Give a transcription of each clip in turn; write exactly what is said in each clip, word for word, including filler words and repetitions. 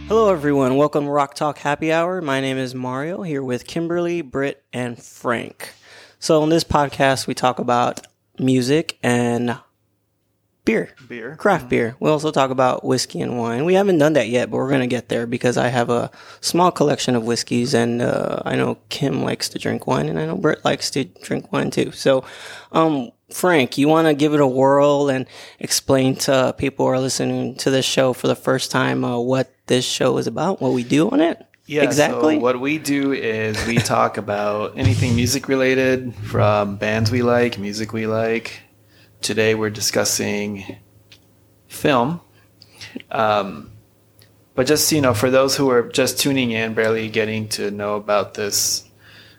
Hello, everyone. Welcome to Rock Talk Happy Hour. My name is Mario, here with Kimberly, Britt, and Frank. So, in this podcast, we talk about music and beer. Beer. Craft Mm-hmm. beer. We also talk about whiskey and wine. We haven't done that yet, but we're going to get there because I have a small collection of whiskeys, and uh, I know Kim likes to drink wine, and I know Britt likes to drink wine too. So, um, Frank, you want to give it a whirl and explain to people who are listening to this show for the first time uh, what this show is about, what we do on it? Yeah, exactly. So what we do is we talk about anything music related, from bands we like, music we like. Today we're discussing film. Um, but just, you know, for those who are just tuning in, barely getting to know about this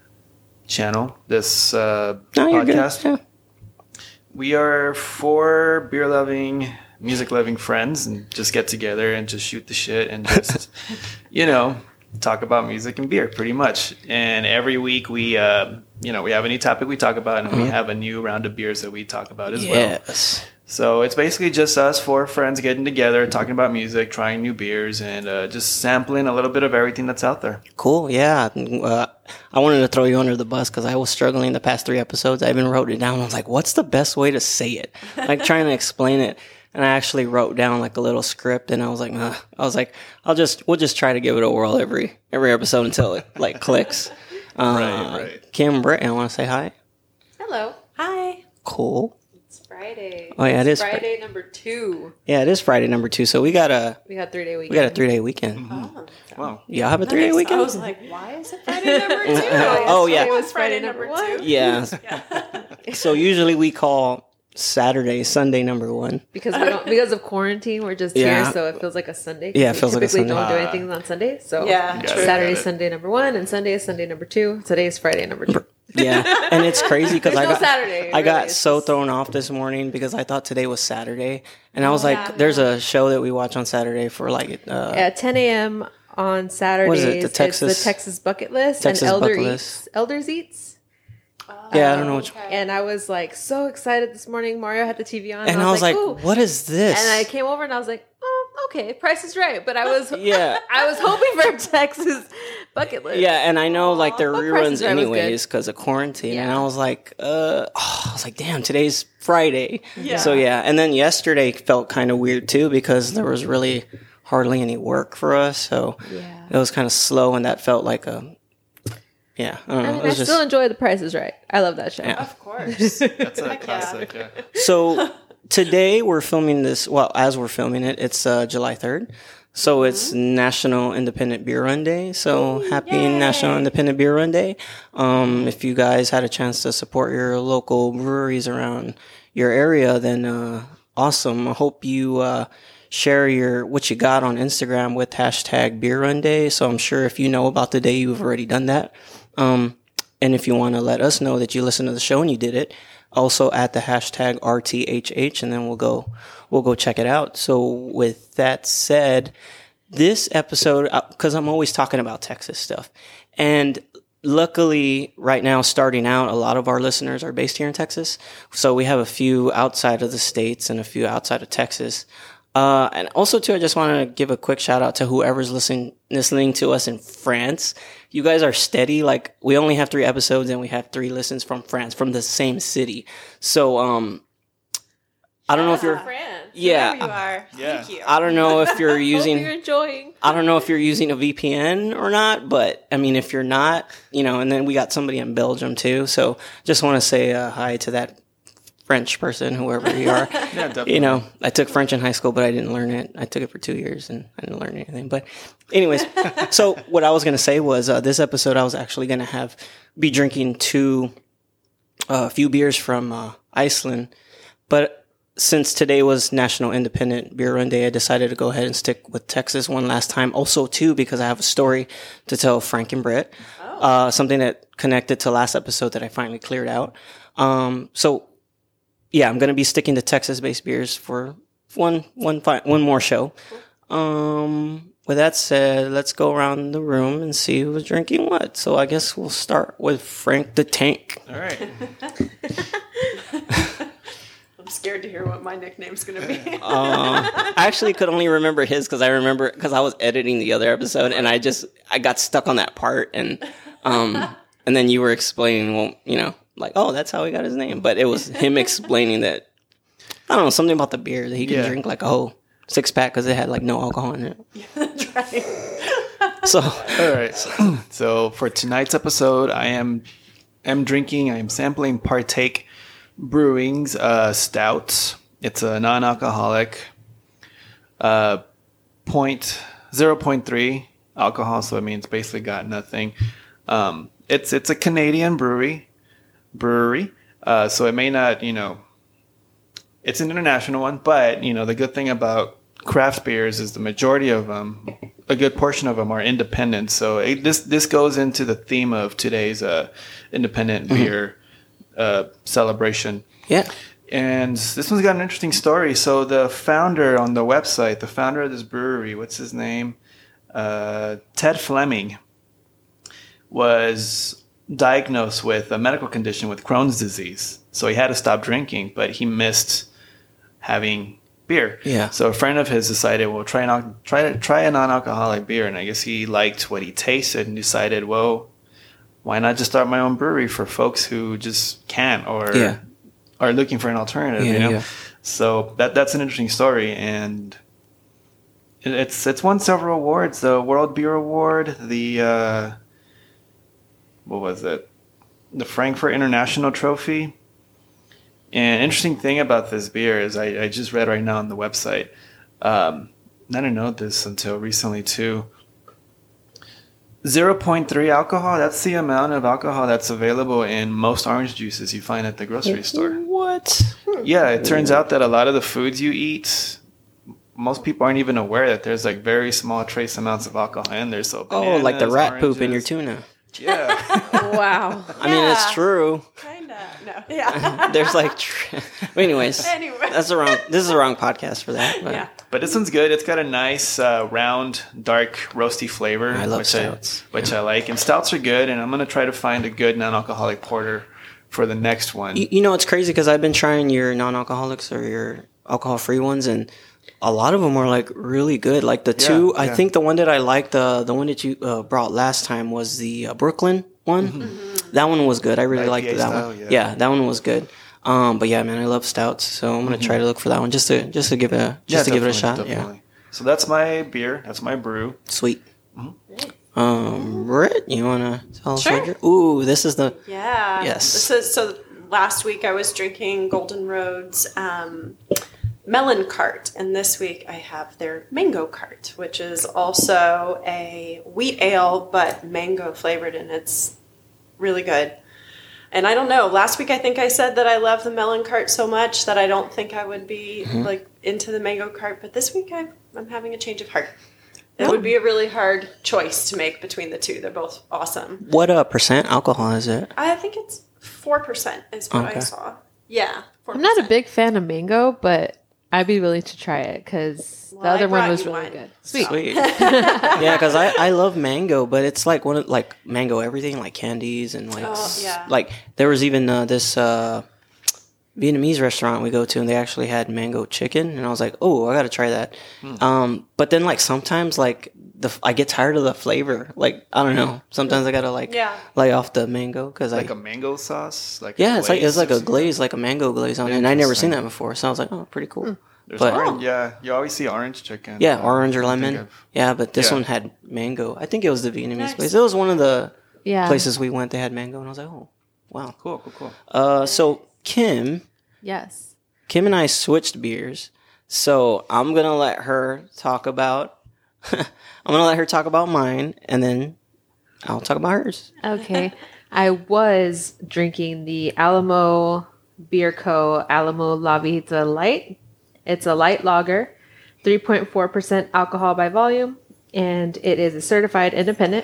channel, this uh, No, you're podcast, good. Yeah. we are four beer-loving, music-loving friends and just get together and just shoot the shit and just, you know, talk about music and beer pretty much. And every week we, uh, you know, we have any topic we talk about, and mm-hmm. we have a new round of beers that we talk about as yes. well. So it's basically just us four friends getting together, talking about music, trying new beers, and uh, just sampling a little bit of everything that's out there. Cool. Yeah. Uh, I wanted to throw you under the bus because I was struggling the past three episodes. I even wrote it down. I was like, what's the best way to say it? Like trying to explain it. And I actually wrote down like a little script, and I was like, uh, I was like, I'll just, we'll just try to give it a whirl every, every episode until it like clicks. Uh, right, right. Kim, Britt, I want to say hi. Hello. Hi. Cool. It's Friday. Oh yeah, it it's is Friday fr- number two. Yeah, it is Friday number two. So we got a, we got three day weekend. We got a three day weekend. Mm-hmm. Oh, wow. Y'all have a three day weekend? I was like, why is it Friday number two? Oh, yeah. It was Friday, Friday number one. two. Yeah. yeah. So usually we call Saturday Sunday number one because we don't because of quarantine. We're just yeah. here, so it feels like a Sunday. Yeah, it feels like a Sunday. Typically, don't do anything on Sunday. So yeah, Saturday is Sunday number one, and Sunday is Sunday number two. Today is Friday number two. Yeah, and it's crazy because I no got Saturday, I got really. so thrown off this morning because I thought today was Saturday, and I was oh, like, yeah, "There's yeah. a show that we watch on Saturday for like uh, at ten a.m. on Saturdays. What is it, the Texas- it's the Texas Bucket List Texas and Elder Bucket Eats. List. Elders Eats. yeah, I don't know which." Okay. And I was like so excited this morning. Mario had the T V on, And I was like, "Ooh." "What is this?" And I came over and I was like, "Oh, okay, Price is Right." But I was, Yeah. I was hoping for Texas Bucket List. Yeah, and I know like they're But Price reruns is Right was anyways because of quarantine, and Yeah. I was like, uh, oh, I was like, damn, today's Friday. Yeah. So yeah, and then yesterday felt kind of weird too because there was really hardly any work for us, so Yeah. it was kind of slow, and that felt like a, yeah, I don't know. I mean, it I was just still enjoy The Price is Right. I love that show. Yeah. Of course. That's a Heck classic. Yeah. so. Today we're filming this. Well, as we're filming it, it's uh, July third. So it's National Independent Beer Run Day. So happy Yay. National Independent Beer Run Day. Um, if you guys had a chance to support your local breweries around your area, then uh, awesome. I hope you uh, share your what you got on Instagram with hashtag Beer Run Day. So I'm sure if you know about the day, you've already done that. Um, and if you want to let us know that you listened to the show and you did it, also add the hashtag R T H H, and then we'll go we'll go check it out. So with that said, this episode, because I'm always talking about Texas stuff, and luckily right now starting out, a lot of our listeners are based here in Texas. So we have a few outside of the states and a few outside of Texas. Uh, and also too, I just want to give a quick shout out to whoever's listening listening to us in France. You guys are steady. Like, we only have three episodes and we have three listens from France, from the same city. So, um, I don't know if you're, France. Yeah. Wherever you are. Yeah. Thank you. I don't know if you're Hope using, you're enjoying. I don't know if you're using a V P N or not, but I mean, if you're not, you know, and then we got somebody in Belgium too. So just want to say uh, hi to that French person, whoever you are. Yeah, definitely. You know, I took French in high school, but I didn't learn it. I took it for two years and I didn't learn anything. But anyways, so what I was going to say was uh, this episode, I was actually going to have, be drinking two, a uh, few beers from uh, Iceland. But since today was National Independent Beer Run Day, I decided to go ahead and stick with Texas one last time. Also, too, because I have a story to tell Frank and Britt. Oh. Uh, something that connected to last episode that I finally cleared out. Um, so, yeah, I'm going to be sticking to Texas-based beers for one, one, fi- one more show. Um, with that said, let's go around the room and see who's drinking what. So I guess we'll start with Frank the Tank. All right. I'm scared to hear what my nickname's going to be. Um, I actually could only remember his because I remember because I was editing the other episode and I just I got stuck on that part and um and then you were explaining, well, you know, like, oh, that's how he got his name, but it was him explaining that I don't know, something about the beer that he can Yeah. drink like a whole six pack because it had like no alcohol in it. That's right. So All right. So for tonight's episode, I am am drinking. I am sampling Partake Brewing's uh, stout. It's a non-alcoholic, uh, point zero point three alcohol. So it means basically got nothing. Um, it's it's a Canadian brewery brewery. Uh, so it may not, you know, it's an international one, but you know the good thing about craft beers is the majority of them, a good portion of them, are independent. So it, this this goes into the theme of today's uh, independent beer uh, celebration. yeah, And this one's got an interesting story. So the founder on the website, the founder of this brewery, what's his name? Uh, Ted Fleming, was diagnosed with a medical condition with Crohn's disease. So he had to stop drinking, but he missed having beer. Yeah. So a friend of his decided, well, try an try to try a non-alcoholic beer, and I guess he liked what he tasted and decided, well, why not just start my own brewery for folks who just can't or Yeah. are looking for an alternative, Yeah, you know? yeah. So that that's an interesting story, and it- it's it's won several awards: the World Beer Award, the uh, what was it, the Frankfurt International Trophy. And interesting thing about this beer is I, I just read right now on the website. Um, I didn't know this until recently too. zero point three alcohol. That's the amount of alcohol that's available in most orange juices you find at the grocery store. what? Yeah, it turns out that a lot of the foods you eat, most people aren't even aware that there's like very small trace amounts of alcohol in there. So Oh, like the bananas, rat poop in your oranges. tuna. Yeah. Wow. I mean, it's Yeah. true. Kind of. No. Yeah. There's like, tr- anyways, Anyway. that's the wrong. This is the wrong podcast for that. But. Yeah. But this one's good. It's got a nice, uh, round, dark, roasty flavor. I love which stouts. I, which I like. And stouts are good, and I'm going to try to find a good non-alcoholic porter for the next one. You, you know, it's crazy because I've been trying your non-alcoholics or your alcohol-free ones, and a lot of them are like really good. Like the two, Yeah, I yeah. think the one that I liked, the the one that you uh, brought last time was the uh, Brooklyn one. That one was good. I really I P A liked that style, one. yeah. Yeah. that one was good. Um, but yeah, man, I love stouts, so I'm gonna try to look for that one just to just to give it a just to give it a shot. Mm-hmm. definitely. Yeah, So that's my beer. That's my brew. sweet. Um, Britt, you wanna tell us Sure. what you're- Ooh, this is the Yeah. Yes. This is so. Last week I was drinking Golden Road's um, Melon Cart, and this week I have their Mango Cart, which is also a wheat ale but mango flavored, and it's really good. And I don't know. Last week I think I said that I love the Melon Cart so much that I don't think I would be like into the Mango Cart, but this week I, I'm having a change of heart. It would be a really hard choice to make between the two. They're both awesome. what uh percent alcohol is it? I think it's four percent is what I Okay. saw. Yeah, four I'm not a percent. big fan of mango, but I'd be willing to try it because Well, the I other one brought was you really one. good. Sweet. Sweet. Yeah, because I, I love mango, but it's like one of, like mango everything, like candies and like Oh, s- yeah. like there was even uh, this uh, Vietnamese restaurant we go to, and they actually had mango chicken, and I was like, oh, I gotta try that. Hmm. Um, but then like sometimes like the I get tired of the flavor. Like I don't know. Sometimes I gotta like Yeah. lay off the mango because Like I a mango sauce? Like yeah, it's like it's like a glaze? glaze, like a mango glaze on it, and I never seen Interesting. that before. So I was like, oh, pretty cool. There's But- orange, yeah. You always see orange chicken. Yeah, Uh, orange or I think lemon. I've- Yeah, but this Yeah. one had mango. I think it was the Vietnamese Nice. place. It was one of the Yeah. places we went. They had mango, and I was like, oh, wow. Cool, cool, cool. Uh, so Kim, Yes. Kim and I switched beers. So I'm gonna let her talk about. I'm gonna let her talk about mine, and then I'll talk about hers. Okay. I was drinking the Alamo Beer Co. Alamo La Vida Light. It's a light lager, three point four percent alcohol by volume, and it is a certified independent.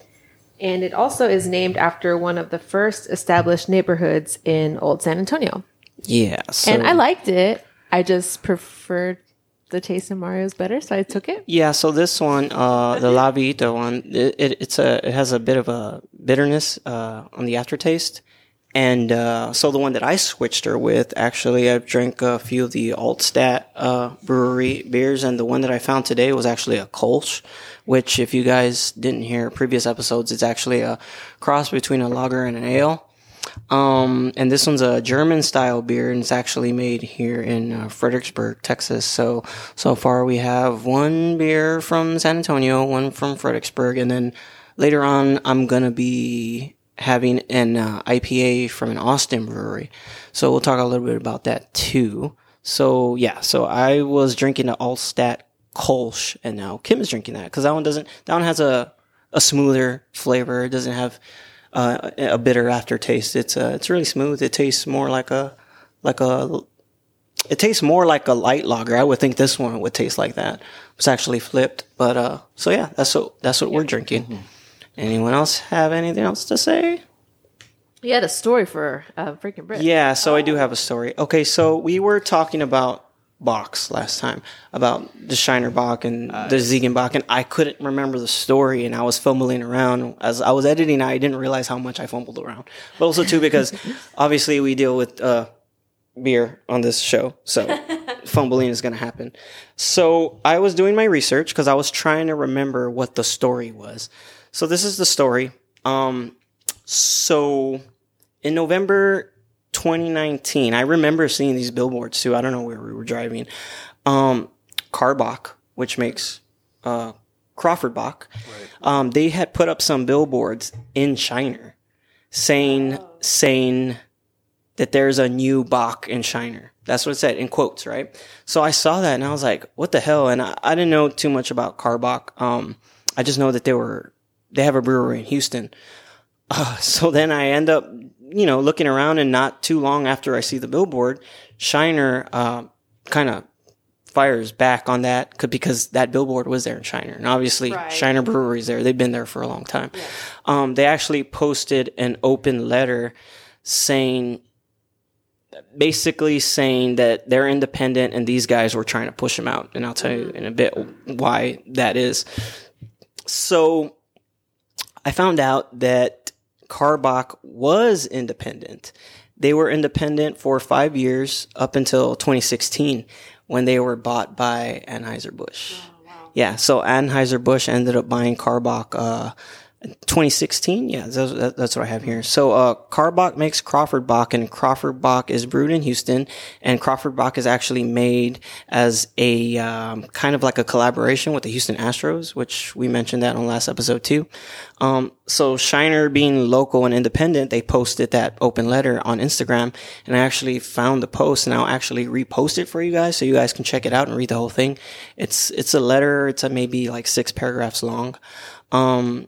And it also is named after one of the first established neighborhoods in Old San Antonio. Yeah. So, And I liked it. I just preferred the taste of Mario's better, so I took it. Yeah, so this one, uh, the La Vita one, it, it, it's a, it has a bit of a bitterness uh, on the aftertaste, And uh, so the one that I switched her with, actually, I've drank a few of the Altstat uh, brewery beers, and the one that I found today was actually a Kolsch, which, if you guys didn't hear previous episodes, it's actually a cross between a lager and an ale. Um, and this one's a German-style beer, and it's actually made here in uh, Fredericksburg, Texas. So, so far we have one beer from San Antonio, one from Fredericksburg, and then later on I'm going to be having an uh, I P A from an Austin brewery. So we'll talk a little bit about that too. So yeah, so I was drinking the Altstat Kolsch, and now Kim is drinking that because that one doesn't, that one has a, a smoother flavor. It doesn't have uh, a bitter aftertaste. It's uh, it's really smooth. It tastes more like a, like a, it tastes more like a light lager. I would think this one would taste like that. It's actually flipped, but uh, so yeah, that's what, that's what we're drinking. Mm-hmm. Anyone else have anything else to say? You had a story for uh, freaking Brit. Yeah, so oh. I do have a story. Okay, so we were talking about Bocks last time, about the Shiner Bock and uh, the Ziegenbock, and I couldn't remember the story, and I was fumbling around. As I was editing, I didn't realize how much I fumbled around. But also, too, because obviously we deal with uh, beer on this show, so fumbling is going to happen. So I was doing my research because I was trying to remember what the story was. So this is the story. Um, so in November twenty nineteen, I remember seeing these billboards too. I don't know where we were driving. Um, Karbach, which makes uh, Crawford Bock, right. um, they had put up some billboards in Shiner saying oh. saying that there's a new Bock in Shiner. That's what it said in quotes, right? So I saw that and I was like, what the hell? And I, I didn't know too much about Karbach. Um, I just know that they were they have a brewery in Houston. Uh, so then I end up, you know, looking around, and not too long after I see the billboard, Shiner uh, kind of fires back on that because that billboard was there in Shiner. And obviously, right. Shiner Brewery's there. They've been there for a long time. Yeah. Um, they actually posted an open letter saying, basically saying that they're independent and these guys were trying to push them out. And I'll tell you in a bit why that is. So I found out that Karbach was independent. They were independent for five years up until twenty sixteen when they were bought by Anheuser-Busch. Oh, wow. Yeah, so Anheuser-Busch ended up buying Karbach uh, twenty sixteen. Yeah, that's, that's what I have here. So uh, Karbach makes Crawford Bock, and Crawford Bock is brewed in Houston, and Crawford Bock is actually made as a um, kind of like a collaboration with the Houston Astros, which we mentioned that on last episode too. Um, so Shiner, being local and independent, they posted that open letter on Instagram, and I actually found the post, and I'll actually repost it for you guys so you guys can check it out and read the whole thing. It's it's a letter. It's a maybe like six paragraphs long. Um,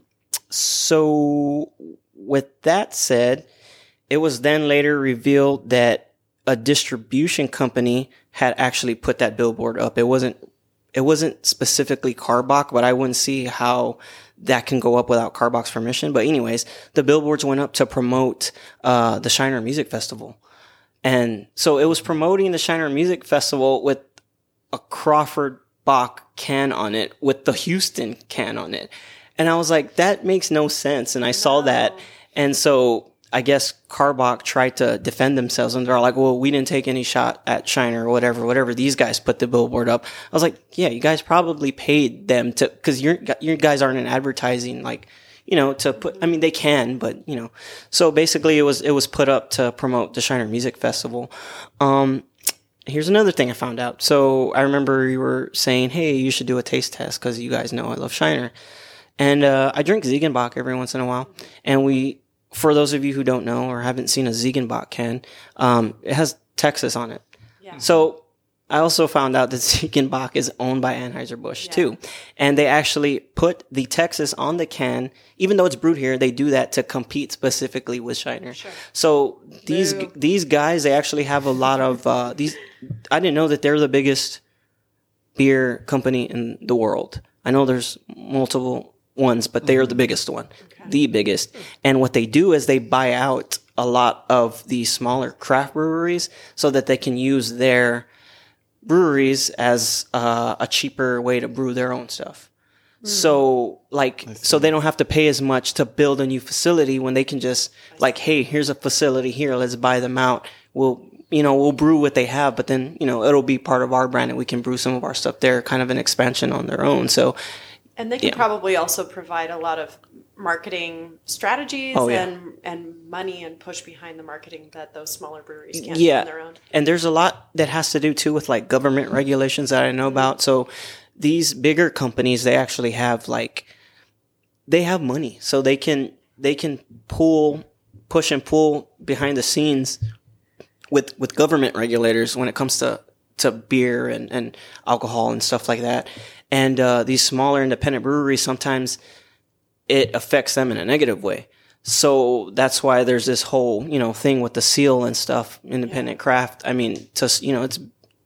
so with that said, it was then later revealed that a distribution company had actually put that billboard up. It wasn't it wasn't specifically Karbach, but I wouldn't see how that can go up without Karbach's permission. But anyways, the billboards went up to promote uh, the Shiner Music Festival. And so it was promoting the Shiner Music Festival with a Crawford Bock can on it, with the Houston can on it. And I was like, that makes no sense. And I saw no. that. And so I guess Karbach tried to defend themselves, and they're like, well, we didn't take any shot at Shiner or whatever, whatever. These guys put the billboard up. I was like, yeah, you guys probably paid them to, cause you're, you guys aren't in advertising, like, you know, to put, I mean, they can, but you know, so basically it was, it was put up to promote the Shiner Music Festival. Um, here's another thing I found out. So I remember you were saying, hey, you should do a taste test, cause you guys know I love Shiner. And, uh, I drink Ziegenbock every once in a while, and we, for those of you who don't know or haven't seen a Ziegenbock can, um, it has Texas on it. Yeah. So I also found out that Ziegenbock is owned by Anheuser-Busch yeah. too. And they actually put the Texas on the can. Even though it's brewed here, they do that to compete specifically with Shiner. Sure. So these Boo. these guys, they actually have a lot of, uh, these. I didn't know that they're the biggest beer company in the world. I know there's multiple ones, but they are the biggest one. Okay. The biggest. And what they do is they buy out a lot of the smaller craft breweries so that they can use their breweries as uh, a cheaper way to brew their own stuff. So like, so they don't have to pay as much to build a new facility when they can just like, hey, here's a facility here. Let's buy them out. We'll, you know, we'll brew what they have, but then, you know, it'll be part of our brand and we can brew some of our stuff there, kind of an expansion on their own. So, and they can yeah. probably also provide a lot of marketing strategies Oh, yeah. and, and money and push behind the marketing that those smaller breweries can't yeah. do on their own. And there's a lot that has to do too with like government regulations that I know about. So these bigger companies, they actually have like, they have money, so they can, they can pull, push and pull behind the scenes with, with government regulators when it comes to, to beer and, and alcohol and stuff like that. And, uh, these smaller independent breweries, sometimes it affects them in a negative way. So that's why there's this whole, you know, thing with the seal and stuff, independent yeah. craft. I mean, to, you know, it's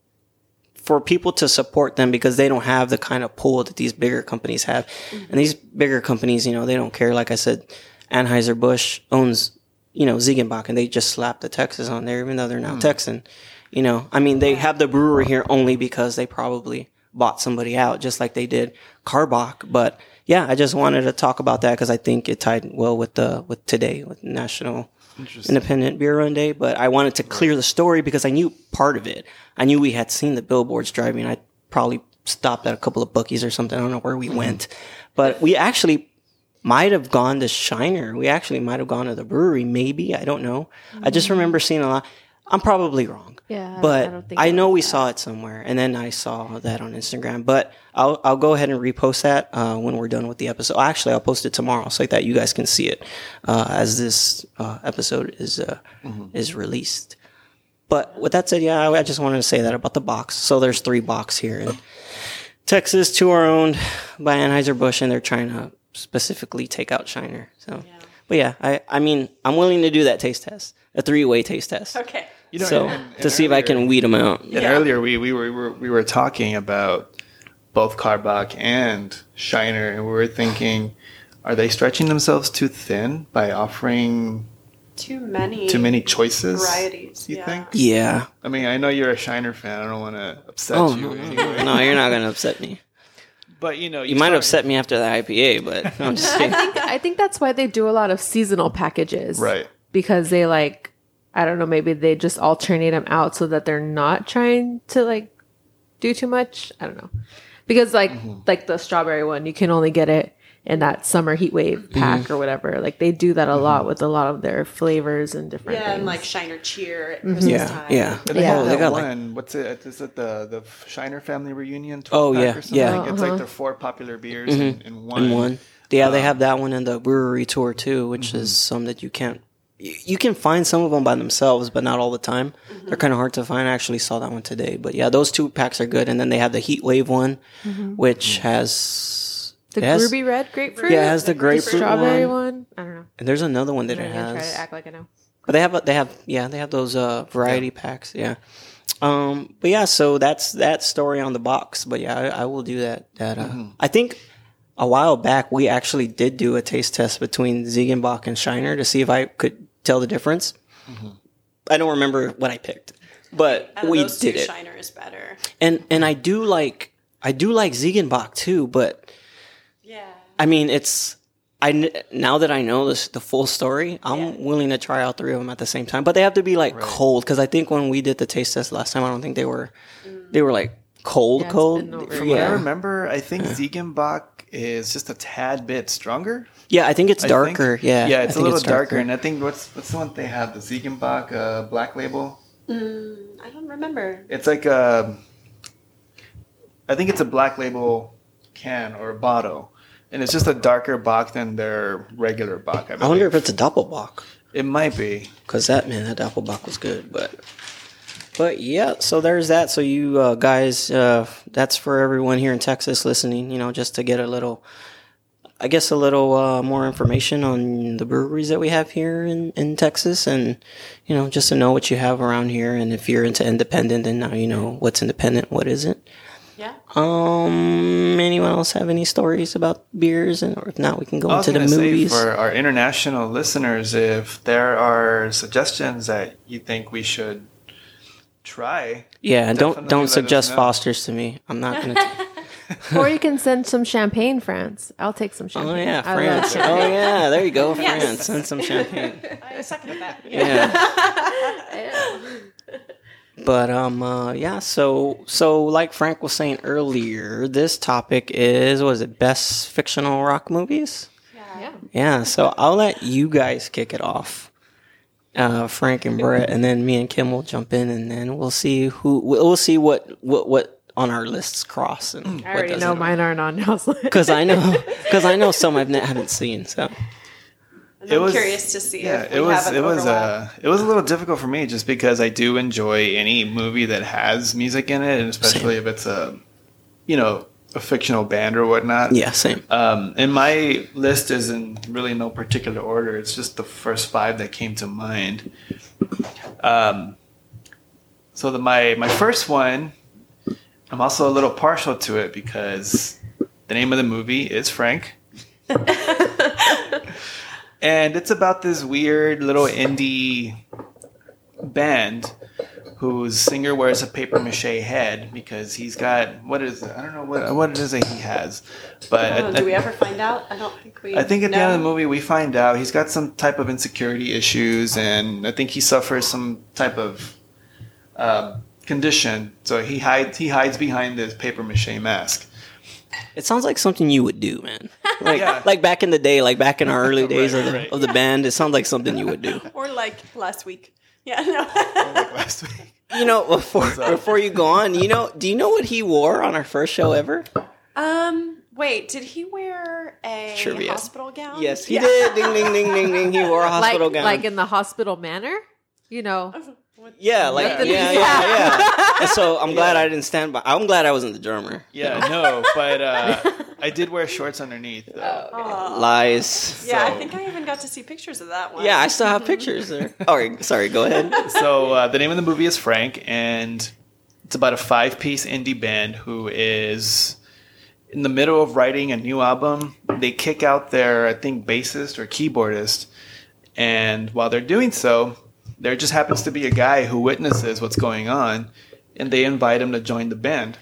for people to support them because they don't have the kind of pull that these bigger companies have. Mm-hmm. And these bigger companies, you know, they don't care. Like I said, Anheuser-Busch owns, you know, Ziegenbach, and they just slapped the Texas on there, even though they're now mm. Texan. You know, I mean, they have the brewery here only because they probably bought somebody out, just like they did Karbach. But yeah, I just wanted to talk about that because I think it tied well with the, with today, with National Independent Beer Run Day. But I wanted to clear the story because I knew part of it. I knew we had seen the billboards driving. I probably stopped at a couple of Buc-ee's or something. I don't know where we went, but we actually might have gone to Shiner. We actually might have gone to the brewery. Maybe. I don't know. Mm-hmm. I just remember seeing a lot. I'm probably wrong. Yeah. But I, don't think I know we that. saw it somewhere. And then I saw that on Instagram, but I'll, I'll go ahead and repost that, uh, when we're done with the episode. Actually, I'll post it tomorrow so that you guys can see it, uh, as this, uh, episode is, uh, mm-hmm. is released. But with that said, yeah, I, I just wanted to say that about the box. So there's three box here in Texas. Two are owned by Anheuser-Busch, and they're trying to specifically take out Shiner. So, yeah. But yeah, I, I mean, I'm willing to do that taste test, a three-way taste test. Okay. You know, so and, and to see earlier, if I can weed them out. And yeah. earlier we, we were, we were we were talking about both Karbach and Shiner, and we were thinking, are they stretching themselves too thin by offering too many too many choices? Varieties. You yeah. think? Yeah. I mean, I know you're a Shiner fan. I don't want to upset Oh, you. no, no, anyway. no, you're not going to upset me. But you know, You might upset me after the I P A, but I'm just I kidding. think I think that's why they do a lot of seasonal packages, right? Because they like, I don't know, maybe they just alternate them out so that they're not trying to like do too much. I don't know, because like mm-hmm. like the strawberry one, you can only get it in that summer heat wave pack mm-hmm. or whatever. Like they do that a mm-hmm. lot with a lot of their flavors and different yeah, things. and like Shiner Cheer at Mm-hmm. Christmas Yeah, time. yeah. And they Yeah. have They that got, like- one. What's it? Is it the the Shiner family reunion? Oh, twelve pack yeah, or something? yeah. It's Uh-huh. like their four popular beers in, in one. And one. Yeah, they Um, have that one in the brewery tour too, which is some that you can't. You you can find some of them by themselves, but not all the time. Mm-hmm. They're kind of hard to find. I actually saw that one today, but yeah, those two packs are good. And then they have the Heat Wave one, which has the it has- Ruby Red grapefruit. Yeah, it has the The grapefruit strawberry one. one. I don't know. And there's another one that I'm it not gonna try has. to act like I know. But they have a- they have yeah they have those uh variety packs, yeah. Um, but yeah, so that's that story on the box. But yeah, I, I will do that. That uh, Mm-hmm. I think a while back we actually did do a taste test between Ziegenbach and Shiner to see if I could tell the difference. Mm-hmm. I don't remember what I picked, but Out of we those two, did it. Shiner is better. And and I do like I do like Ziegenbach too, but Yeah. I mean it's. I kn- now that I know this the full story, I'm Yeah. willing to try all three of them at the same time. But they have to be like Right. cold because I think when we did the taste test last time, I don't think they were they were like cold, Yeah, it's cold. been over From what I Yeah, remember, I think Ziegenbach is just a tad bit stronger. yeah. I think it's I darker. think. Yeah, yeah, I it's a think little darker. And I think what's what's the one they have? The Ziegenbach uh, Black Label. Mm, I don't remember. It's like a, I think it's a Black Label can or a bottle, and it's just a darker Bach than their regular Bach. I, I wonder if it's a Doppelbock it might be. because that man, that Doppelbock was good. But but yeah, so there's that. So you uh, guys, uh, that's for everyone here in Texas listening. You know, just to get a little. I guess a little uh, more information on the breweries that we have here in, in Texas, and you know, just to know what you have around here, and if you're into independent, then now you know what's independent, what isn't. Yeah. Um, anyone else have any stories about beers, and or if not, we can go I was into the gonna say movies. for our international listeners, if there are suggestions that you think we should try, yeah, definitely don't don't let us suggest know. Foster's to me. I'm not gonna. T- Or you can send some champagne, France. I'll take some champagne. Oh yeah, I love France. Oh champagne. yeah, there you go, Yes. France. Send some champagne. I second that. Yeah. But um uh, yeah, so so like Frank was saying earlier, this topic is what is it, best fictional rock movies? Yeah. Yeah, so I'll let you guys kick it off. Uh, Frank and Brett, and then me and Kim will jump in, and then we'll see who we'll see what what, what on our lists cross and I already know mine aren't on y'all's list. because I know because I know some I've ne- haven't seen. So And It I'm was- curious to see Yeah, if we it was have an it was overlap. uh it was a little difficult for me just because I do enjoy any movie that has music in it, and especially if it's a you know a fictional band or whatnot. yeah, same. Um, and my list is in really no particular order. It's just the first five that came to mind. Um, so the, my my first one, I'm also a little partial to it because the name of the movie is Frank. And it's about this weird little indie band whose singer wears a paper mache head because he's got, what is it? I don't know what what it is that he has. But Oh, I, do we I, ever find out? I don't think we. I think at the end of the know. movie we find out he's got some type of insecurity issues, and I think he suffers some type of um, condition. So he hides he hides behind this paper mache mask. It sounds like something you would do, man. Like Yeah. like back in the day, like back in our early days Right, of the right. of the band. It sounds like something you would do. Or like last week. Yeah, no. Like last week. You know, before before you go on, you know, do you know what he wore on our first show ever? um, wait, did he wear a Trivia. hospital gown? Yes, he Yeah. did. Ding ding ding ding ding. He wore a hospital like, gown. like in the hospital manner, you know. yeah, like Nothing- yeah, yeah, yeah. And so I'm glad I didn't stand by. I'm glad I wasn't the drummer. Yeah, no, but uh, I did wear shorts underneath. Though. Aw. Lies. Yeah, I So- think I even got to see pictures of that one. Yeah, I still have pictures there. All right, sorry. Go ahead. So uh, the name of the movie is Frank, and it's about a five-piece indie band who is in the middle of writing a new album. They kick out their, I think, bassist or keyboardist, and while they're doing so, there just happens to be a guy who witnesses what's going on, and they invite him to join the band.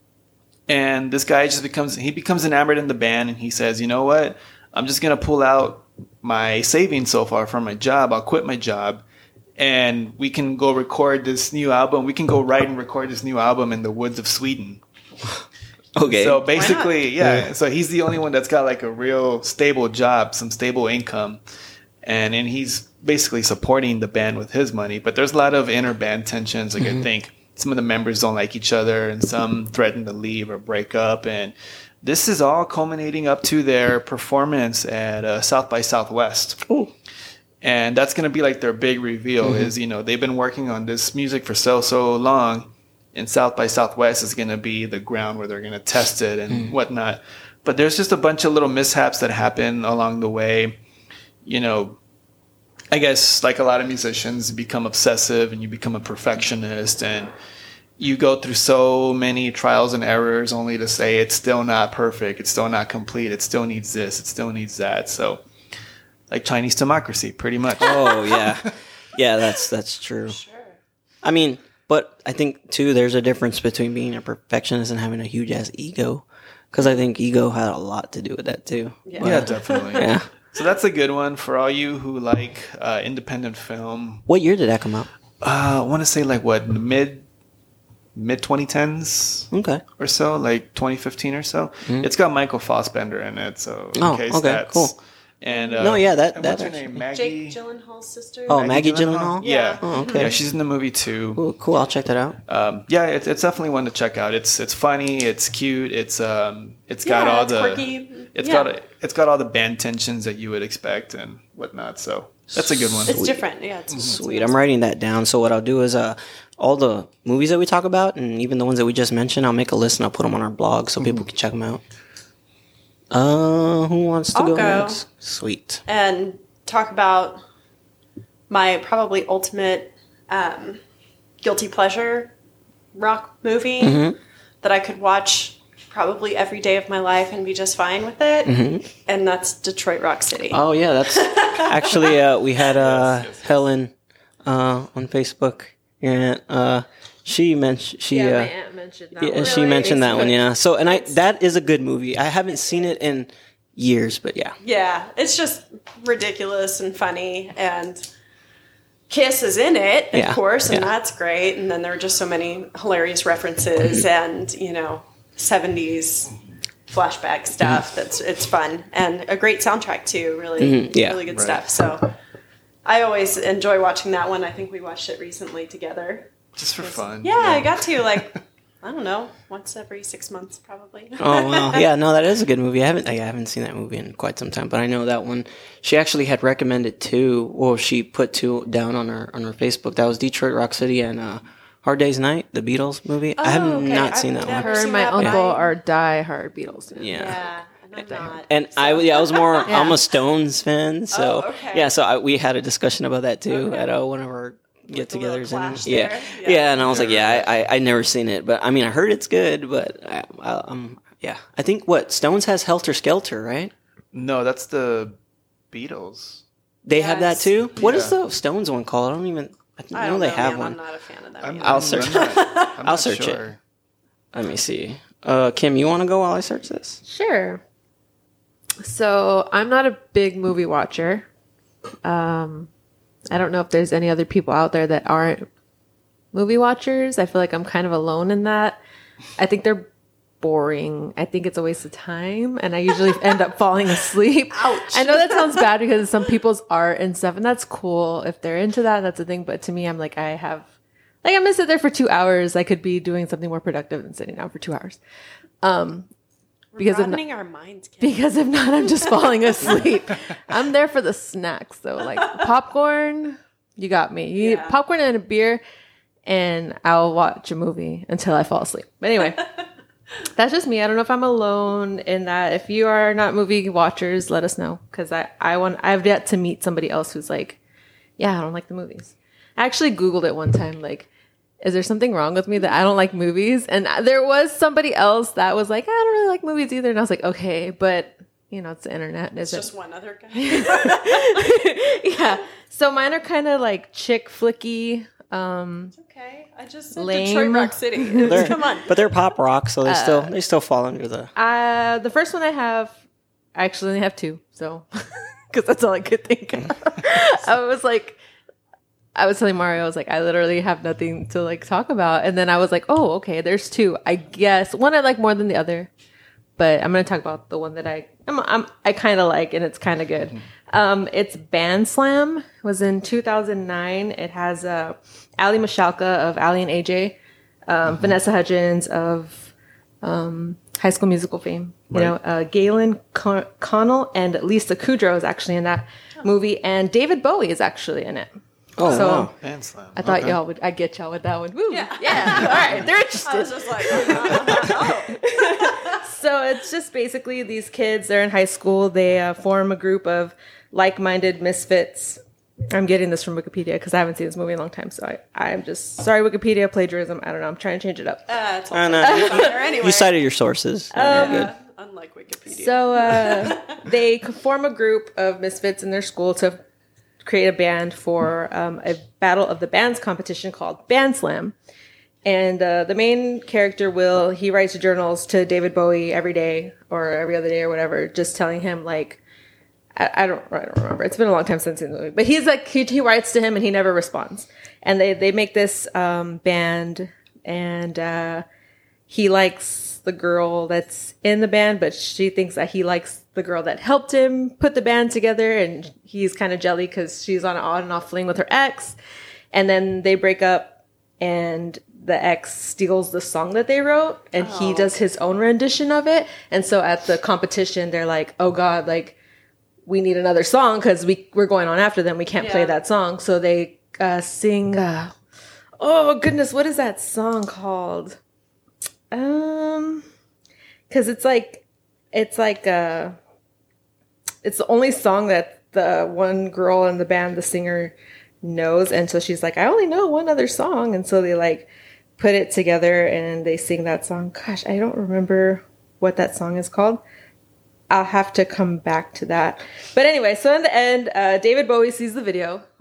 And this guy just becomes he becomes enamored in the band, and he says, "You know what? I'm just gonna pull out my savings so far from my job. I'll quit my job, and we can go record this new album. We can go write and record this new album in the woods of Sweden." Okay. So basically, yeah. So he's the only one that's got like a real stable job, some stable income, and and he's basically supporting the band with his money. But there's a lot of inner band tensions. Like I think some of the members don't like each other, and some threaten to leave or break up. And this is all culminating up to their performance at uh, South by Southwest. Ooh. And that's going to be like their big reveal. Is you know they've been working on this music for so so long. And South by Southwest is going to be the ground where they're going to test it and whatnot. But there's just a bunch of little mishaps that happen along the way. You know, I guess like a lot of musicians, you become obsessive and you become a perfectionist, and you go through so many trials and errors only to say it's still not perfect, it's still not complete, it still needs this, it still needs that. So, like Chinese democracy, pretty much. Oh yeah, yeah. That's that's true. Sure. I mean, but I think too, there's a difference between being a perfectionist and having a huge ass ego, because I think ego had a lot to do with that too. Yeah. Yeah, definitely. Yeah. So that's a good one for all you who like uh, independent film. What year did that come out? Uh, I want to say like what mid mid twenty tens Okay. or so, like twenty fifteen or so. It's got Michael Fassbender in it, so in Oh, case okay, that's cool. And uh, No, yeah, that- and that what's her actually- name? Maggie. Jake Gyllenhaal's sister. Oh, Maggie Gyllenhaal? Yeah. Oh, okay. Yeah, she's in the movie too. Cool, cool. I'll check that out. Um, yeah, it's, it's definitely one to check out. It's it's funny, it's cute, it's um, it's got Yeah, all it's the quirky. it's Yeah. got it's got all the band tensions that you would expect and whatnot. So that's a good one. It's different. Yeah, it's, it's Sweet. I'm writing that down. So what I'll do is uh, all the movies that we talk about, and even the ones that we just mentioned, I'll make a list and I'll put them on our blog so people can check them out. Uh, who wants to I'll go, go. next? Sweet. and talk about my probably ultimate um, guilty pleasure rock movie Mm-hmm. that I could watch probably every day of my life and be just fine with it. And that's Detroit Rock City. Mm-hmm. Oh yeah, that's actually uh, we had uh, Helen uh, on Facebook. Your aunt, uh, She mentioned she yeah, uh, my aunt mentioned that. yeah, one. she Really? mentioned that one. Facebook. Yeah. So and I that is a good movie. I haven't seen it in years, but yeah. Yeah, it's just ridiculous and funny, and Kiss is in it, of Yeah, course, and yeah. that's great. And then there are just so many hilarious references and, you know, seventies flashback stuff. That's it's fun and a great soundtrack too. Really, Mhm, yeah. really good Right. stuff. So I always enjoy watching that one. I think we watched it recently together. Just for fun. Yeah, I got to like I don't know, once every six months probably. Oh wow, yeah, no, that is a good movie. I haven't, I haven't seen that movie in quite some time, but I know that one. She actually had recommended two, or she put two down on her on her Facebook. That was Detroit Rock City and uh, Hard Day's Night, the Beatles movie. I have Oh, okay. not I've seen that never one. Her and seen my that, but uncle I- are die-hard Beatles fans. Yeah. Yeah, and I'm not. And I, yeah, I was more. I'm a Stones fan, so Oh, okay. yeah. So I, we had a discussion about that too Okay. at uh, one of our the get-togethers. little And clash yeah. there. yeah, Yeah. and I was like, yeah, I, I, I never seen it, but I mean, I heard it's good, but I, I, um, yeah, I think what Stones has Helter Skelter, right? No, that's the Beatles. They have that Yes. too. What is Yeah. the Stones one called? I don't even. I, think, I I know don't they know, have man. one. I'm not a fan of that. I'm, either. I'll I'm search not- I'm I'll not search it. sure. Let me see. Uh, Kim, you want to go while I search this? Sure. So I'm not a big movie watcher. Um, I don't know if there's any other people out there that aren't movie watchers. I feel like I'm kind of alone in that. I think they're boring. I think it's a waste of time, and I usually end up falling asleep. Ouch. I know that sounds bad because of some people's art and stuff, and that's cool if they're into that. That's a thing. But to me, I'm like, I have, like, I'm gonna sit there for two hours. I could be doing something more productive than sitting down for two hours. Um, We're because of broadening our minds, Kim. because if not, I'm just falling asleep. I'm there for the snacks though, like popcorn. You got me. You Yeah. eat popcorn and a beer, and I'll watch a movie until I fall asleep. But anyway, that's just me. I don't know if I'm alone in that. If you are not movie watchers, let us know because I I want I've yet to meet somebody else who's like, yeah, I don't like the movies. I actually Googled it one time, like, is there something wrong with me that I don't like movies? And there was somebody else that was like, I don't really like movies either. And I was like, okay, but you know, it's the internet. It's Is it? just one other guy. Yeah. So mine are kind of like chick flicky. It's okay. I just said Lame. Detroit Rock City. They're- Come on. But they're pop rock, so they still they still fall under the. Uh, the first one I have, I actually only have two. So, because that's all I could think of. I was like, I was telling Mario, I was like, I literally have nothing to like talk about. And then I was like, oh, okay, there's two. I guess one I like more than the other, but I'm going to talk about the one that I, I'm, I'm I kind of like, and it's kind of good. Um, it's Band Slam. It was in two thousand nine. It has uh, Ali Mashalka of Ali and A J, um, Vanessa Hudgens of um, High School Musical fame. You Right. know, uh, Galen Con- Connell and Lisa Kudrow is actually in that movie, and David Bowie is actually in it. Oh So- wow! Band Slam. I thought Okay. y'all would. I get y'all with that one. Woo. Yeah. Yeah. All right. They're I interested. was just like, oh, So it's just basically these kids. They're in high school. They uh, form a group of like-minded misfits. I'm getting this from Wikipedia because I haven't seen this movie in a long time. So I, I'm just sorry, Wikipedia plagiarism. I don't know. I'm trying to change it up. uh, it's all I know. there anyway. You cited your sources. You're good. Uh, unlike Wikipedia. So uh, they c- form a group of misfits in their school to create a band for um, a battle of the bands competition called Band Slam. And uh, the main character, Will, he writes journals to David Bowie every day or every other day or whatever, just telling him like, I, I don't, I don't remember. It's been a long time since I've seen the movie, but he's like, he, he writes to him and he never responds. And they, they make this um, band, and uh, he likes the girl that's in the band, but she thinks that he likes the girl that helped him put the band together, and he's kind of jelly because she's on an on and off fling with her ex. And then they break up, and the ex steals the song that they wrote, and he Oh. does his own rendition of it. And so at the competition, they're like, oh God, like, we need another song because we, we're going on after them. We can't play Yeah. that song. So they uh, sing, uh, oh goodness, what is that song called? Um, because it's like, it's like, uh, it's the only song that the one girl in the band, the singer, knows. And so she's like, I only know one other song. And so they like put it together and they sing that song. Gosh, I don't remember what that song is called. I'll have to come back to that. But anyway, so in the end, uh, David Bowie sees the video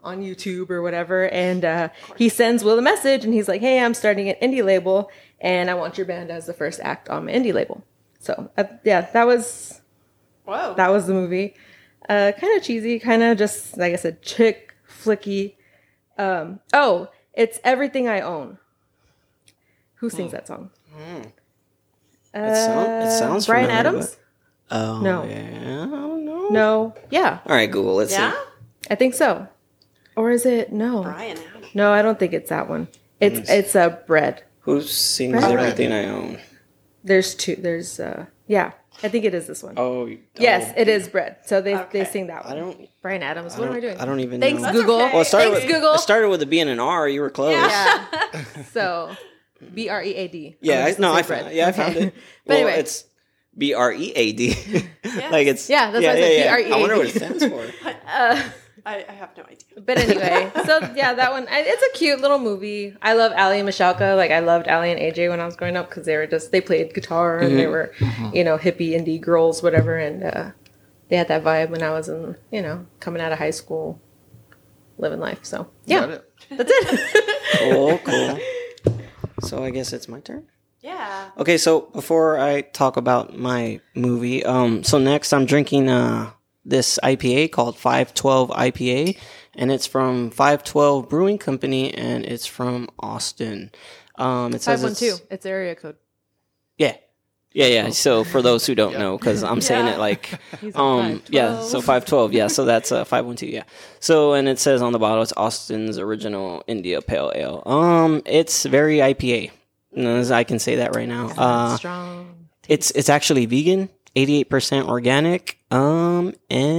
on YouTube or whatever, and uh, he sends Will a message, and he's like, "Hey, I'm starting an indie label, and I want your band as the first act on my indie label." So uh, yeah, that was Whoa. that was the movie. Uh, kind of cheesy, kind of just like I said, chick flicky. Um, oh, it's Everything I Own. Who sings that song? It, Uh, sound, it sounds Bryan familiar, Adams. but- Oh, No. yeah. I don't know. No, yeah, All right, Google. Let's Yeah? see. I think so. Or is it no? Brian Adams. No, I don't think it's that one. It's it's a uh, Bread. Who sings Brad? Everything I Own? There's two. There's uh yeah. I think it is this one. Oh, Yes, oh, it is Bread. So they Okay. they sing that one. I don't. Brian Adams. I What am don't- I doing? I don't even Thanks, know. That's Google. okay. Well, it started Thanks, with Google. It started with a B and an R. You were close. Yeah. Yeah. So B R E A D. Yeah, I'm I, just no, gonna I say found Bread. it. Yeah, I Okay. found it. But well, anyway. it's B R E A D. Like it's Yeah, that's what I said, B R E A D. I wonder what it stands for. I, I have no idea. But anyway, so yeah, that one. I- It's a cute little movie. I love Ali and Mishalka. Like I loved Ali and A J when I was growing up because they were just they played guitar and they were, you know, hippie indie girls, whatever. And uh, they had that vibe when I was in, you know, coming out of high school, living life. So yeah, Got it. that's it. Cool, cool. So I guess it's my turn. Yeah. Okay, so before I talk about my movie, um, so next I'm drinking uh this I P A called five twelve I P A, and it's from five twelve Brewing Company, and it's from Austin. Um, it says Five one two. it's- It's area code. Yeah. Yeah, yeah. So for those who don't know, because I'm saying Yeah. it like, He's on um, five yeah. twelve. So five twelve, yeah. So that's uh, five one two, yeah. So and it says on the bottle, it's Austin's original India Pale Ale. Um, it's very I P A. No, I can say that right now. Uh, Strong. it's it's actually vegan, eighty-eight percent organic, um,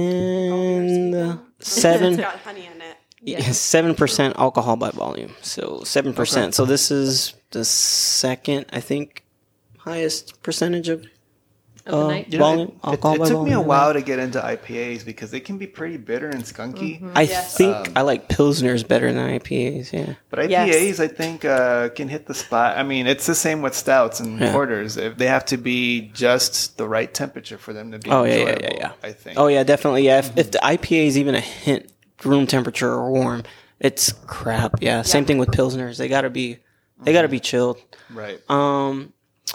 and uh, It's seven got honey in it. Yeah. seven percent alcohol by volume. So seven percent. So this is the second, I think, highest percentage of Of the uh, night. You know, volume. it, it, alcohol it by took me a volume. while to get into I P As because they can be pretty bitter and skunky. Mm-hmm. I Yes. think Um, I like pilsners better than I P As. Yeah. But I P As, Yes. I think, uh, can hit the spot. I mean, it's the same with stouts and Yeah. porters. If they have to be just the right temperature for them to be Oh yeah, yeah, enjoyable, yeah, yeah. I think. Oh yeah, definitely. Yeah. If, if the I P A is even a hint room temperature or warm, it's crap. Yeah. Same thing with pilsners. They gotta be, they gotta be chilled. Right. Um,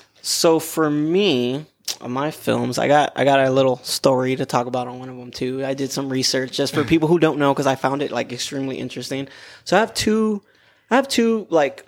so for me, on my films, I got I got a little story to talk about on one of them too. I did some research just for people who don't know because I found it like extremely interesting. So I have two, I have two like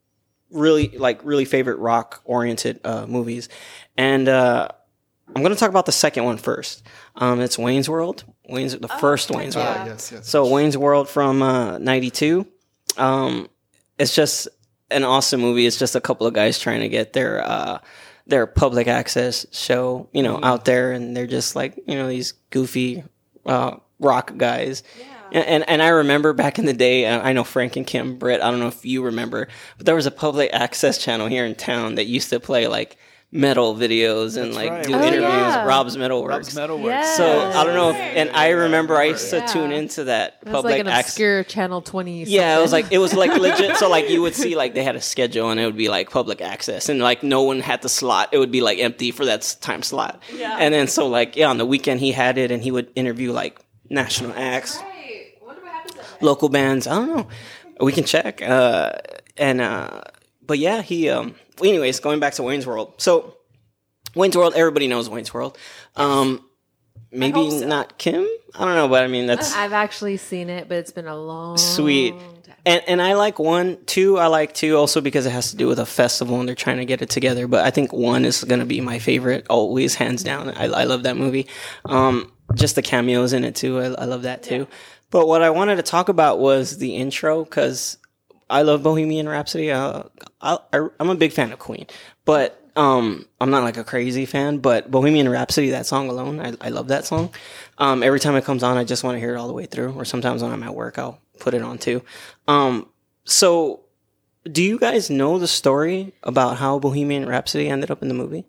really like really favorite rock oriented uh, movies, and uh, I'm gonna talk about the second one first. Um, it's Wayne's World. Wayne's the first heck Wayne's yeah. World. Ah, yes, yes. So Wayne's World from uh, ninety-two. Um, it's just an awesome movie. It's just a couple of guys trying to get their uh, their public access show, you know, out there, and they're just like, you know, these goofy uh, rock guys. And, and and I remember back in the day, uh, I know Frank and Kim Britt. I don't know if you remember, but there was a public access channel here in town that used to play like metal videos and That's like right. do Oh, interviews. yeah. Rob's Metalworks. Rob's Metalworks. Yeah. So I don't know if, and I remember I used to Yeah. tune into that It was public like an access. obscure channel twenty. Yeah, it was something. like it was like legit. So like you would see like they had a schedule and it would be like public access and like no one had the slot. It would be like empty for that s- time slot. Yeah. And then so like yeah, on the weekend he had it and he would interview like national acts, Right. I wonder what happens at that. local bands. I don't know. We can check. Uh, and uh, but yeah, he. Um, anyways, going back to Wayne's World. So Wayne's World, everybody knows Wayne's World. Um, maybe hope so. not Kim. I don't know, but I mean that's I've actually seen it, but it's been a long sweet. time. And and I like one, two. I like two also because it has to do with a festival and they're trying to get it together. But I think one is gonna be my favorite, always hands down. I, I love that movie. Um, just the cameos in it too. I, I love that too. But what I wanted to talk about was the intro because I love Bohemian Rhapsody. Uh, I, I, I'm a big fan of Queen, but um, I'm not like a crazy fan. But Bohemian Rhapsody, that song alone, I, I love that song. Um, every time it comes on, I just want to hear it all the way through. Or sometimes when I'm at work, I'll put it on too. Um, so, do you guys know the story about how Bohemian Rhapsody ended up in the movie?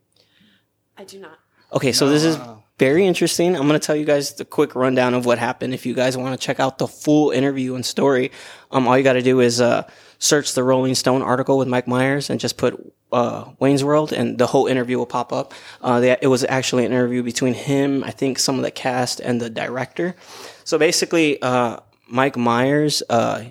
I do not. Okay, so this is wow. very interesting. I'm going to tell you guys the quick rundown of what happened. If you guys want to check out the full interview and story, um, all you got to do is uh, search the Rolling Stone article with Mike Myers and just put uh, Wayne's World, and the whole interview will pop up. Uh, they, it was actually an interview between him, I think, some of the cast, and the director. So basically, uh, Mike Myers, uh,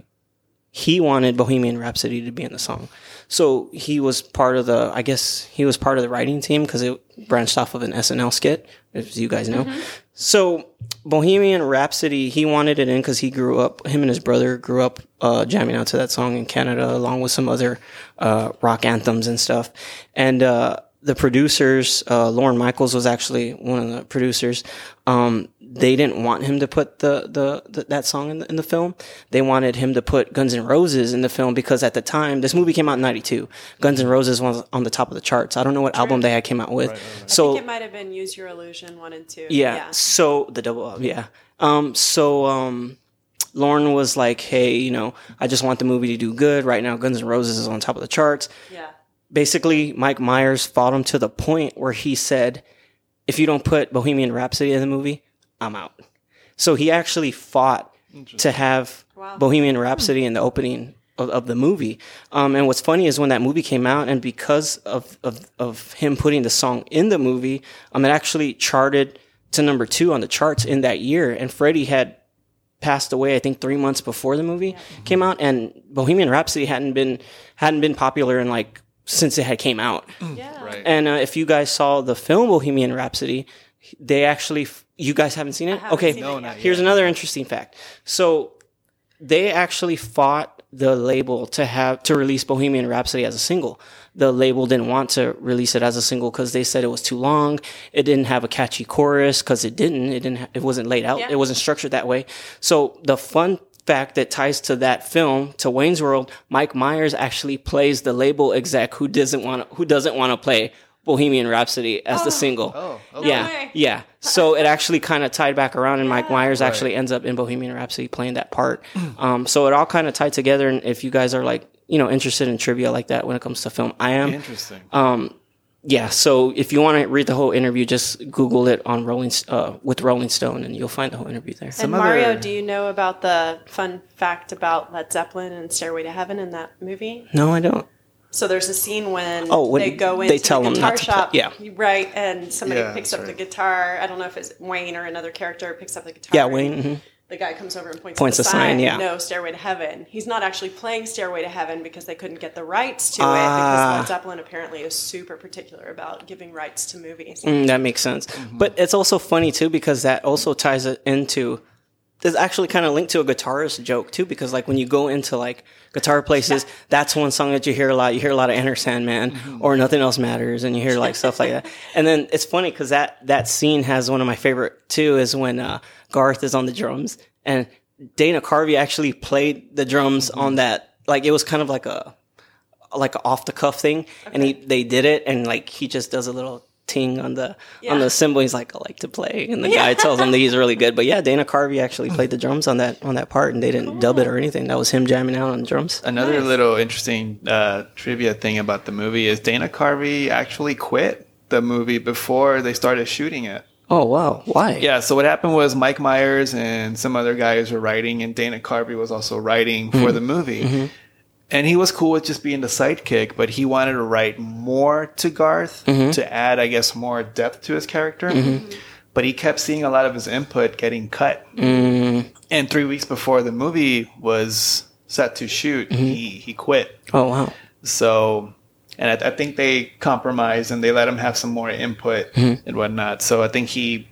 he wanted Bohemian Rhapsody to be in the song. So he was part of the, I guess he was part of the writing team because it branched off of an S N L skit, as you guys know. Mm-hmm. So Bohemian Rhapsody, he wanted it in because he grew up, him and his brother grew up uh, jamming out to that song in Canada, along with some other uh, rock anthems and stuff. And uh, the producers, uh, Lorne Michaels was actually one of the producers. Um, they didn't want him to put the, the, the that song in the, in the film. They wanted him to put Guns N' Roses in the film because at the time, this movie came out in ninety-two. Guns N' Roses was on the top of the charts. I don't know what True. album they had came out with. Right, right, right. So I think it might have been Use Your Illusion one and two. Yeah. yeah. So the double, yeah. Um, so, um, Lorne was like, hey, you know, I just want the movie to do good. Right now, Guns N' Roses is on top of the charts. Yeah. Basically, Mike Myers fought him to the point where he said, if you don't put Bohemian Rhapsody in the movie, I'm out. So he actually fought to have wow. Bohemian Rhapsody in the opening of, of the movie. Um, and what's funny is when that movie came out, and because of, of, of him putting the song in the movie, um, it actually charted to number two on the charts in that year. And Freddie had passed away, I think, three months before the movie yeah. came out, and Bohemian Rhapsody hadn't been hadn't been popular in like since it had came out. Yeah. Right. And uh, if you guys saw the film Bohemian Rhapsody, they actually, you guys haven't seen it? Haven't okay. Seen no, it not Here's yet. another interesting fact. So they actually fought the label to have, to release Bohemian Rhapsody as a single. The label didn't want to release it as a single because they said it was too long. It didn't have a catchy chorus because it didn't, it didn't, ha- it wasn't laid out. Yeah. It wasn't structured that way. So the fun fact that ties to that film, to Wayne's World, Mike Myers actually plays the label exec who doesn't want to, who doesn't want to play Bohemian Rhapsody as oh. the single. Oh, okay. Yeah, way. yeah. So it actually kind of tied back around, and Mike Yeah. Myers Right. actually ends up in Bohemian Rhapsody playing that part. Um, so it all kind of tied together. And if you guys are like, you know, interested in trivia like that when it comes to film, I am. Interesting. Um, yeah. So if you want to read the whole interview, just Google it on Rolling uh, with Rolling Stone, and you'll find the whole interview there. And Some Mario, other- do you know about the fun fact about Led Zeppelin and Stairway to Heaven in that movie? No, I don't. So there's a scene when, Oh, when they go they into tell the them guitar not to play- shop, yeah. right, and somebody Yeah, picks that's up the right. guitar. I don't know if it's Wayne or another character picks up the guitar. Yeah, and Wayne. mhm. The guy comes over and points, Points at the a sign, yeah. No, Stairway to Heaven. He's not actually playing Stairway to Heaven because they couldn't get the rights to it. Ah. Because Led Zeppelin apparently is super particular about giving rights to movies. Mm, that makes sense. But it's also funny too because that also ties it into. There's actually kind of linked to a guitarist joke too, because like when you go into like guitar places, that's one song that you hear a lot. You hear a lot of Enter Sandman or Nothing Else Matters, and you hear like stuff like that. And then it's funny because that that scene has one of my favorite too, is when uh, Garth is on the drums and Dana Carvey actually played the drums on that. Like it was kind of like a like a off the cuff thing, and he they did it, and like he just does a little ting on the Yeah. on the cymbal. He's like, I like to play, and the guy tells him that he's really good. But yeah, Dana Carvey actually played the drums on that on that part, and they didn't dub it or anything. That was him jamming out on the drums. Another Nice. little interesting uh, trivia thing about the movie is Dana Carvey actually quit the movie before they started shooting it. Oh wow, why? Yeah, so what happened was Mike Myers and some other guys were writing, and Dana Carvey was also writing for the movie. Mm-hmm. And he was cool with just being the sidekick, but he wanted to write more to Garth Mm-hmm. to add, I guess, more depth to his character. But he kept seeing a lot of his input getting cut. Mm. And three weeks before the movie was set to shoot, Mm-hmm. he, he quit. Oh wow. So, and I, I think they compromised and they let him have some more input Mm-hmm. and whatnot. So I think he,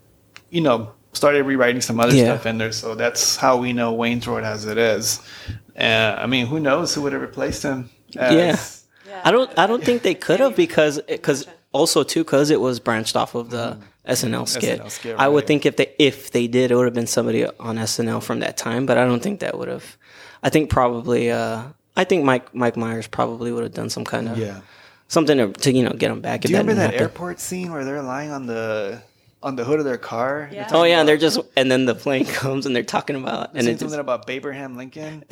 you know, started rewriting some other Yeah. stuff in there. So that's how we know Wayne's World as it is. Uh, I mean, who knows who would have replaced him? As, Yeah. Yeah. I don't. I don't think they could have because because also too because it was branched off of the S N L skit. S N L skit, I would right. think if they if they did, it would have been somebody on S N L from that time. But I don't think that would have. I think probably. Uh, I think Mike Mike Myers probably would have done some kind of Yeah. something to, to you know get him back. Do if you remember didn't that happen. airport scene where they're lying on the on the hood of their car? Yeah. Oh yeah, and they're just and then the plane comes and they're talking about and Saying it's something about Abraham Lincoln.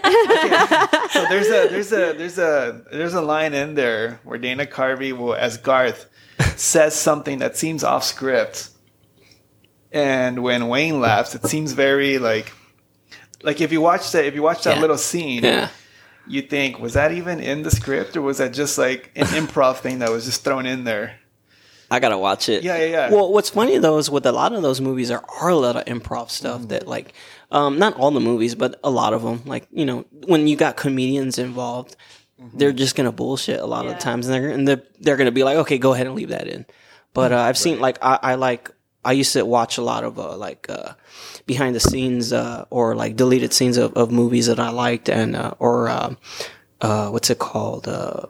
Okay. So there's a there's a there's a there's a line in there where Dana Carvey will, as Garth, says something that seems off script, and when Wayne laughs, it seems very like like if you watch that if you watch that Yeah. little scene, yeah. you think, was that even in the script or was that just like an improv thing that was just thrown in there? I gotta watch it. Yeah, yeah, yeah. Well, what's funny though is with a lot of those movies, there are a lot of improv stuff Mm-hmm. that like, um, not all the movies, but a lot of them. Like, you know, when you got comedians involved, Mm-hmm. they're just gonna bullshit a lot of Yeah. the times, and they're and they're, they're gonna be like, okay, go ahead and leave that in. But uh, I've seen like I, I like I used to watch a lot of uh, like uh, behind the scenes uh, or like deleted scenes of, of movies that I liked, and uh, or um uh, what's it called? Uh,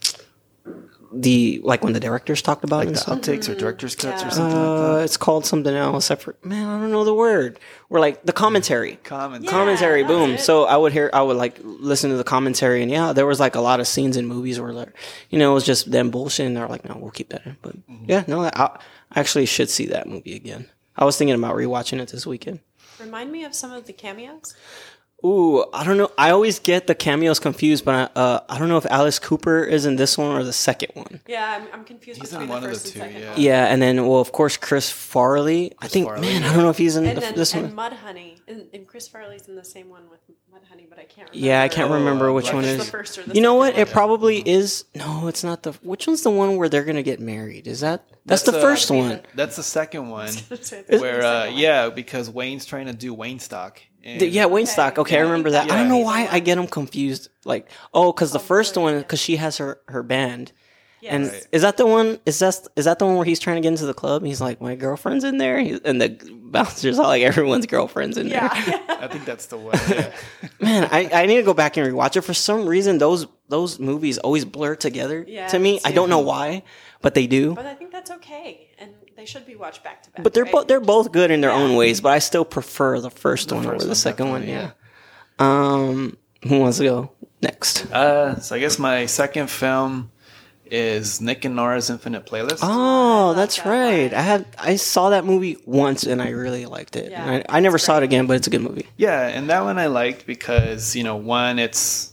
the like when the directors talked about it Like and the stuff. outtakes or director's cuts Yeah. or something Uh, like that. it's called something else. I for, man, I don't know the word. Or like the commentary. Common. Yeah. Commentary, that's boom. it. So I would hear, I would like listen to the commentary, and yeah, there was like a lot of scenes in movies where, like, you know, it was just them bullshit, and they're like, no, we'll keep that in. But yeah, no, I, I actually should see that movie again. I was thinking about rewatching it this weekend. Remind me of some of the cameos. Ooh, I don't know. I always get the cameos confused, but uh, I don't know if Alice Cooper is in this one or the second one. Yeah, I'm, I'm confused He's between in the one of first the and two, second yeah. one. Yeah, and then well, of course, Chris Farley. I think, Farley, man, yeah. I don't know if he's in And the, then this and one. Mudhoney. And, and Chris Farley's in the same one with Mudhoney, but I can't remember. Yeah, I can't Oh, remember uh, which Black one Sheep. is. The first or the You know second what? one. It probably is. No, it's not the. Which one's the one where they're gonna get married? Is that? That's, That's, the uh, first That'd be one. That's the second one. It's the Where, second uh, one. yeah, because Wayne's trying to do Wayne stock. And The- yeah, Wayne Stock. Okay, I Yeah, I remember think that. I that don't know might be why the I one. get them confused. Like, oh, because the Oh, first really? one, because she has her her band. And Yes. is that the one? Is that is that the one where he's trying to get into the club? And he's like, my girlfriend's in there, He- and the bouncers are like, everyone's girlfriend's in there. Yeah. I think that's the one. Yeah. Man, I, I need to go back and rewatch it. For some reason, those those movies always blur together Yeah, to me. me I too. don't know why, but they do. But I think that's okay, and they should be watched back to back. But they're right? both they're both good in their Yeah. own ways. But I still prefer the first one first over the one, second one. definitely, Yeah. Um, who wants to go next? Uh, so I guess my second film is Nick and Nora's Infinite Playlist. Oh, love that's that right. one. I had I saw that movie once and I really liked it. Yeah, I, I never it's saw it great. again, but it's a good movie. Yeah, and that one I liked because, you know, one, it's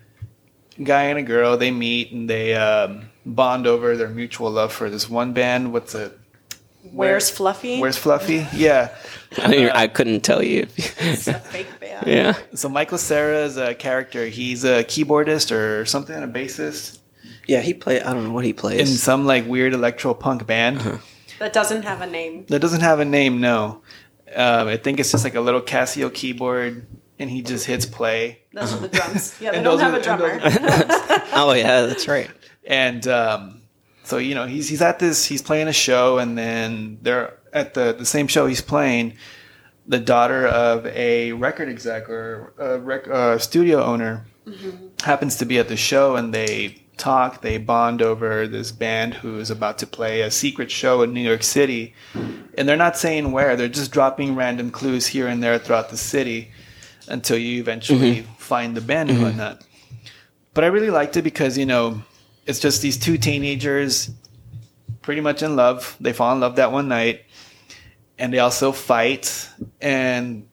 a guy and a girl, they meet and they um, bond over their mutual love for this one band. What's it? Where's Fluffy? Where's Fluffy? Yeah. I, didn't- I couldn't tell you. If, It's a fake band. yeah. So Michael Cera is a character. He's a keyboardist or something, a bassist Yeah, he played. I don't know what he in plays. some like weird electro punk band. That doesn't have a name. That doesn't have a name, no. Um, I think it's just like a little Casio keyboard, and he just hits play. Those are the drums. Yeah, they And don't those have are- a drummer. and those- Oh yeah, that's right. And um, so you know, he's he's at this, he's playing a show, and then they're at the the same show he's playing. The daughter of a record exec or a rec, uh, studio owner happens to be at the show, and they talk. They bond over this band who is about to play a secret show in New York City, and they're not saying where. They're just dropping random clues here and there throughout the city until you eventually find the band and whatnot. But I really liked it because, you know, it's just these two teenagers pretty much in love. They fall in love that one night, and they also fight. And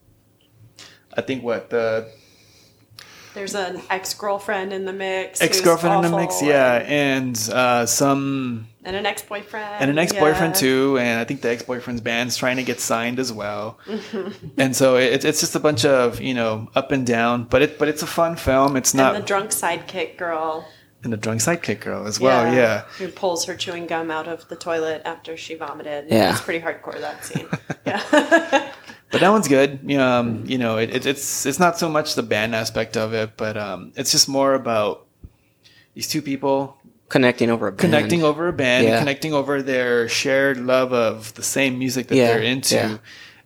I think what the There's an ex-girlfriend in the mix. who's ex-girlfriend in the mix, awful, yeah, And, and uh, some and an ex-boyfriend. and an ex-boyfriend yeah. too, and I think the ex-boyfriend's band's trying to get signed as well. And so it, it's just a bunch of, you know, up and down, but it but it's a fun film. It's not And the drunk sidekick girl. and the drunk sidekick girl as well. Yeah, Who pulls her chewing gum out of the toilet after she vomited. Yeah. It's pretty hardcore, that scene. Yeah. but that one's good. You know, um, you know, it, it, it's it's not so much the band aspect of it, but um, it's just more about these two people Connecting over a band. connecting over a band, Yeah. connecting over their shared love of the same music that Yeah, they're into. yeah.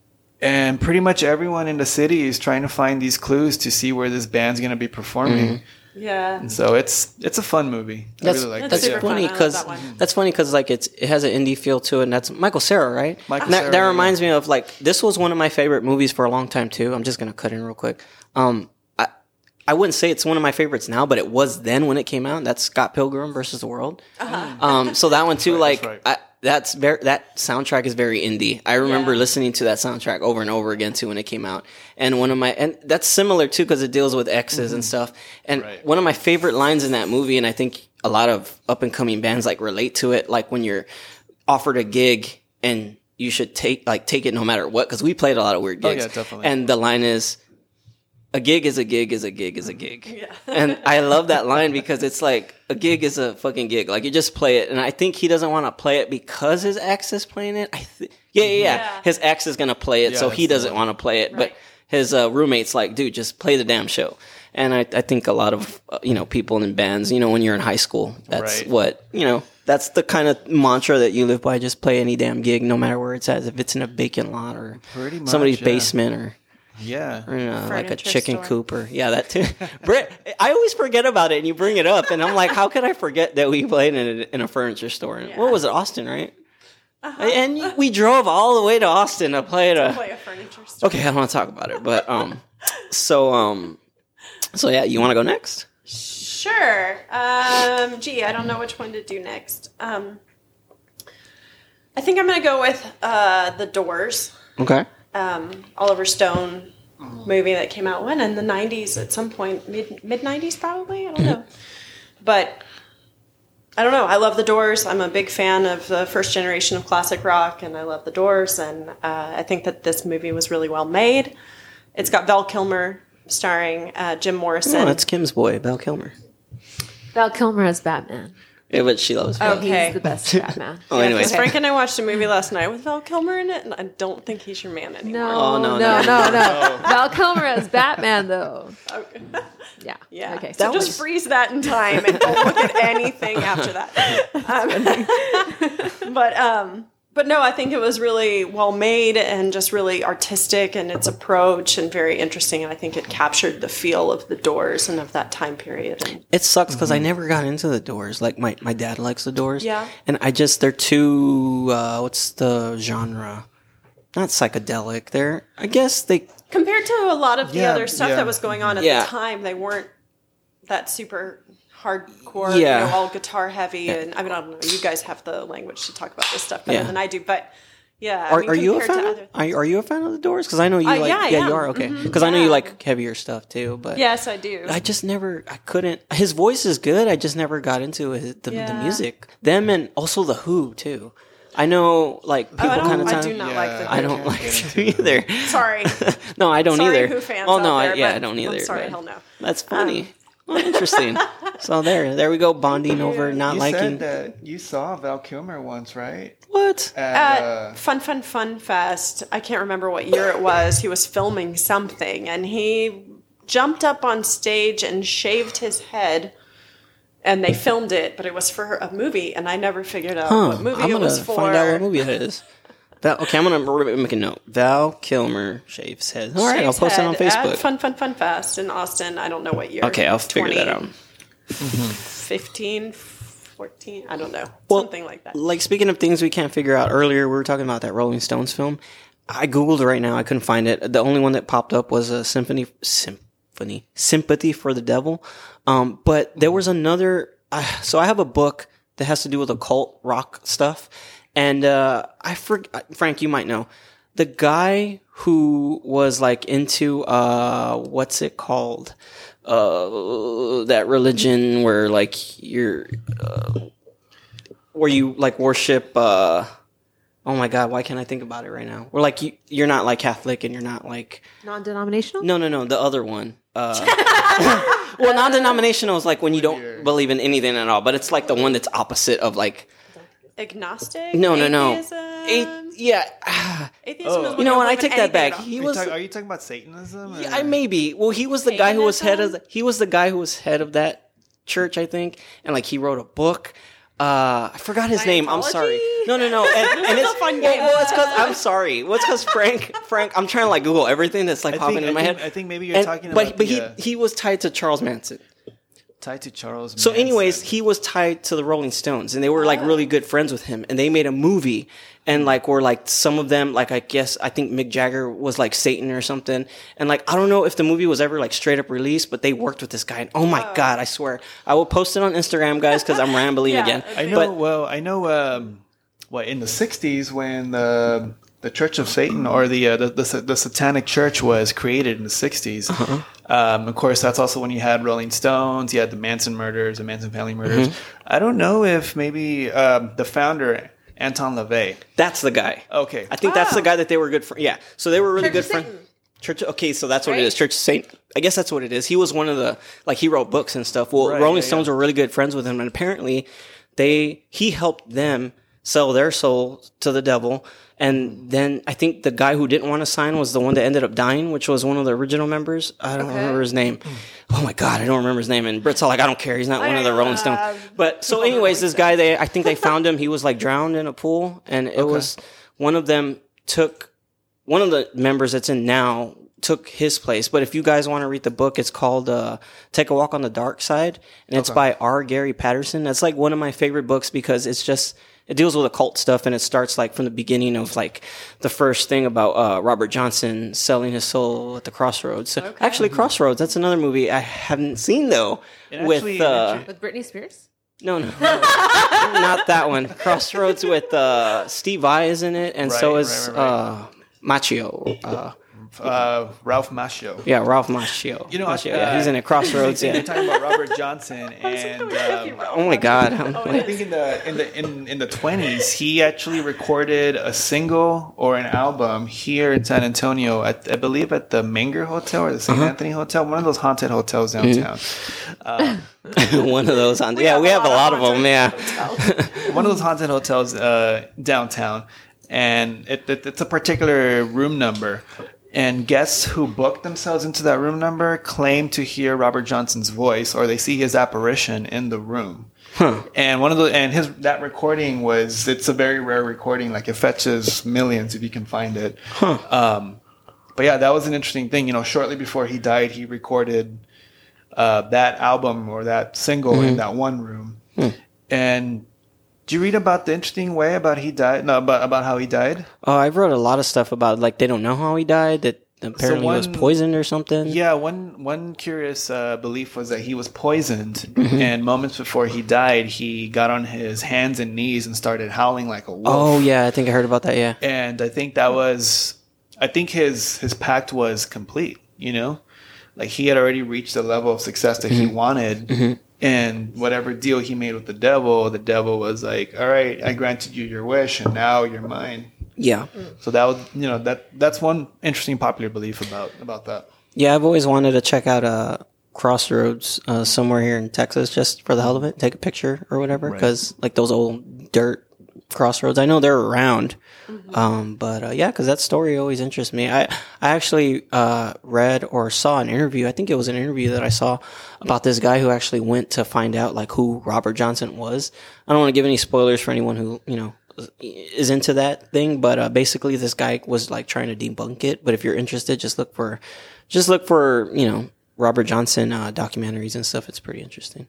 And pretty much everyone in the city is trying to find these clues to see where this band's going to be performing. yeah. And so it's it's a fun movie. I That's really like That's that's it. super funny fun. I love because that one. that's funny because like it's it has an indie feel to it, and that's Michael Cera, right? Michael And that, Cera, that yeah. reminds me of like this was one of my favorite movies for a long time too. I'm just gonna cut in real quick. Um, I I wouldn't say it's one of my favorites now, but it was then when it came out. That's Scott Pilgrim versus the World. Um, so that one too, Right, like that's right. I, that's very that soundtrack is very indie. I remember Yeah. listening to that soundtrack over and over again too when it came out. And one of my and that's similar too because it deals with exes and stuff. And Right. one of my favorite lines in that movie, and I think a lot of up and coming bands like relate to it, like when you're offered a gig and you should take like take it no matter what, because we played a lot of weird Oh, gigs. yeah, definitely. And the line is, "A gig is a gig is a gig is a gig." Yeah. And I love that line because it's like a gig is a fucking gig. Like, you just play it. And I think he doesn't want to play it because his ex is playing it. I th- yeah, yeah, yeah, Yeah. His ex is going to play it, Yeah, so he that's doesn't the want to play it. Right. But his uh, roommate's like, dude, just play the damn show. And I, I think a lot of, uh, you know, people in bands, you know, when you're in high school, that's Right. what, you know, that's the kind of mantra that you live by. Just play any damn gig, no matter where it's at. If it's in a vacant lot or Pretty much, somebody's yeah. basement or, Yeah. or uh, like a Furniture chicken store. coop or, yeah, that too. Britt, I always forget about it and you bring it up. And I'm like, how could I forget that we played in a, in a furniture store? Yeah. What was it, Austin, right? And we drove all the way to Austin to play at a. Play a furniture store. Okay, I don't want to talk about it, but um, so um, so yeah, you want to go next? Sure. Um, gee, I don't know which one to do next. Um, I think I'm going to go with uh, The Doors. Okay. Um, Oliver Stone movie that came out when in the nineties at some point, mid mid nineties probably. I don't know, but I don't know. I love The Doors. I'm a big fan of the first generation of classic rock, and I love The Doors. And uh, I think that this movie was really well made. It's got Val Kilmer starring uh, Jim Morrison. Oh, that's Kim's boy, Val Kilmer. Val Kilmer as Batman. Yeah, but she loves Val. Okay. He's the best Batman. Oh, Yeah, anyway. 'cause Frank and I watched a movie last night with Val Kilmer in it, and I don't think he's your man anymore. No, Oh, no, no, no. no, no, Val Kilmer as Batman, though. Okay. Yeah. Yeah. Okay. So That just was- freeze that in time and don't look at anything after that. Um, but um, but no, I think it was really well made and just really artistic in its approach and very interesting. And I think it captured the feel of the Doors and of that time period. And It sucks because I never got into the Doors. Like my, my dad likes the Doors. Yeah. And I just they're too uh, what's the genre? Not psychedelic. They're I guess they compared to a lot of the Yeah, other stuff yeah. that was going on at Yeah. the time, they weren't that super hardcore, Yeah. you know, all guitar heavy. And I mean, I don't know. You guys have the language to talk about this stuff better Yeah. than I do, but yeah. I are, mean, are you a compared fan? to Of, other- are, you- are you a fan of the Doors? Because I know you Uh, like yeah, I you am. are okay. Mhm. Because I know you Yeah. like heavier stuff too. But Yes, I do. I just never, I couldn't. His voice is good. I just never got into his, the, the Yeah. music. Them and also the Who too. I know, like people Oh, I, don't, kind of. I do not like the Yeah. I Who. don't like get them into either. Sorry. No, I don't Sorry, either. Who fans oh out no, there, I, yeah, but I don't I'm either. sorry, but hell no. That's funny. Well, interesting. So there, there we go, bonding over not You liking. said that you saw Val Kilmer once, right? What? At, At uh, Fun Fun Fun Fest, I can't remember what year it was. He was filming something, and he jumped up on stage and shaved his head. And they filmed it, but it was for a movie, and I never figured out Huh? what movie I'm it gonna was for. find out what movie it is. Val, okay, I'm gonna r- make a note. Val Kilmer shaves head. All right, I'll Shaves post it on Head Facebook. At Fun Fun Fun Fest in Austin. I don't know what year. Okay, I'll figure that out. fifteen, fourteen, I don't know. Well, Something like that. Like speaking of things we can't figure out, earlier we were talking about that Rolling Stones film. I googled it right now. I couldn't find it. The only one that popped up was a symphony, symphony, sympathy for the devil. Um, but there was another. Uh, so I have a book that has to do with occult rock stuff, and uh, I forget. Frank, you might know the guy who was like into uh, what's it called? Uh, that religion where like you're. Uh, where you like worship uh oh my god, why can't I think about it right now? Where like you you're not like Catholic and you're not like Non-denominational? no no no the other one. Uh well, non-denominational is like when you don't believe in anything at all, but it's like the one that's opposite of like Agnostic? no no no Atheism? A- yeah Atheism is Oh. when you know what, I don't believe take in that anything back. at all. He are, was you talk- are you talking about Satanism? or- yeah, I maybe well he was the guy who was head of the, Paganism? he was the guy who was head of that church, I think, and like he wrote a book. Uh, I forgot his name. I'm sorry. Scientology? No, no, no. And, and it's fun well, game. well, it's because I'm sorry. What's because Frank? Frank, I'm trying to like Google everything that's like I popping think, in I my think, head. I think maybe you're And- talking but about but the, he uh, he was tied to Charles Manson. tied to Charles. So, anyways, Manson. he was tied to the Rolling Stones, and they were like really good friends with him. And they made a movie, and like were like some of them, like I guess I think Mick Jagger was like Satan or something. And like I don't know if the movie was ever like straight up released, but they worked with this guy. And oh my god, I swear, I will post it on Instagram, guys, because I'm rambling Yeah, again. I know. But well, I know. Um, what in the sixties when the the Church of Satan or the uh, the, the the Satanic Church was created in the sixties. Uh-huh. Um, of course, that's also when you had Rolling Stones. You had the Manson murders, the Manson family murders. Mm-hmm. I don't know if maybe um, the founder Anton LaVey. that's the guy. Okay, I think that's the guy that they were good friends. Yeah, so they were really Church good of friends. Church. Okay, so that's what Right? it is. Church of Saint. I guess that's what it is. He was one of the like he wrote books and stuff. Well, Right, Rolling yeah, Stones yeah. were really good friends with him, and apparently they he helped them sell their soul to the devil. And then I think the guy who didn't want to sign was the one that ended up dying, which was one of the original members. I don't Okay. remember his name. Oh my god, I don't remember his name. And Britt's all like, I don't care. He's not one of the Rolling Stones. But so, anyways, this guy, they I think they found him. He was like drowned in a pool, and it was one of them took one of the members that's in now took his place. But if you guys want to read the book, it's called uh, "Take a Walk on the Dark Side," and it's by R. Gary Patterson. That's like one of my favorite books because it's just. It deals with occult stuff, and it starts like from the beginning of like the first thing about uh, Robert Johnson selling his soul at the Crossroads. So, Actually, Crossroads. That's another movie I haven't seen though. It With actually- uh, With Britney Spears? no, no, no, not that one. Crossroads with uh, Steve Vai is in it, and so Right, is right, right, right. uh, Machio. Uh, Uh, Ralph Macchio. yeah, Ralph Macchio. You know, Macchio, uh, yeah, he's in it. Crossroads. You're Yeah. talking about Robert Johnson, and um, Oh my God. I think in the in the in, in the twenties, he actually recorded a single or an album here in San Antonio, at, I believe at the Menger Hotel or the Saint Uh-huh. Anthony Hotel, one of those haunted hotels Mm-hmm. downtown. One of those. On, yeah, we have a lot of them. Yeah. One of those haunted hotels uh, downtown, and it, it, it's a particular room number. And guests who booked themselves into that room number claim to hear Robert Johnson's voice, or they see his apparition in the room. Huh. And one of the and his that recording was it's a very rare recording. Like it fetches millions if you can find it. Huh. Um, but yeah, that was an interesting thing. You know, shortly before he died, he recorded uh, that album or that single in that one room. And did you read about the interesting way about he died? No, about about how he died. Oh, I've wrote a lot of stuff about like they don't know how he died. That apparently he was one- poisoned or something. Yeah, one one curious uh, belief was that he was poisoned, and moments before he died, he got on his hands and knees and started howling like a wolf. Oh yeah, I think I heard about that. Yeah. And I think that was, I think his his pact was complete. You know, like he had already reached the level of success that he wanted, and whatever deal he made with the devil, the devil was like, "All right, I granted you your wish, and now you're mine." Yeah. So that was, you know, that that's one interesting popular belief about about that. Yeah, I've always wanted to check out uh, Crossroads uh, somewhere here in Texas just for the hell of it, take a picture or whatever. Because like those old dirt crossroads, I know they're around. Um, but uh, yeah, because that story always interests me. I I actually uh, read or saw an interview. I think it was an interview that I saw about this guy who actually went to find out like who Robert Johnson was. I don't want to give any spoilers for anyone who you know is into that thing, but uh, basically this guy was like trying to debunk it. But if you're interested, just look for just look for you know Robert Johnson uh, documentaries and stuff. It's pretty interesting.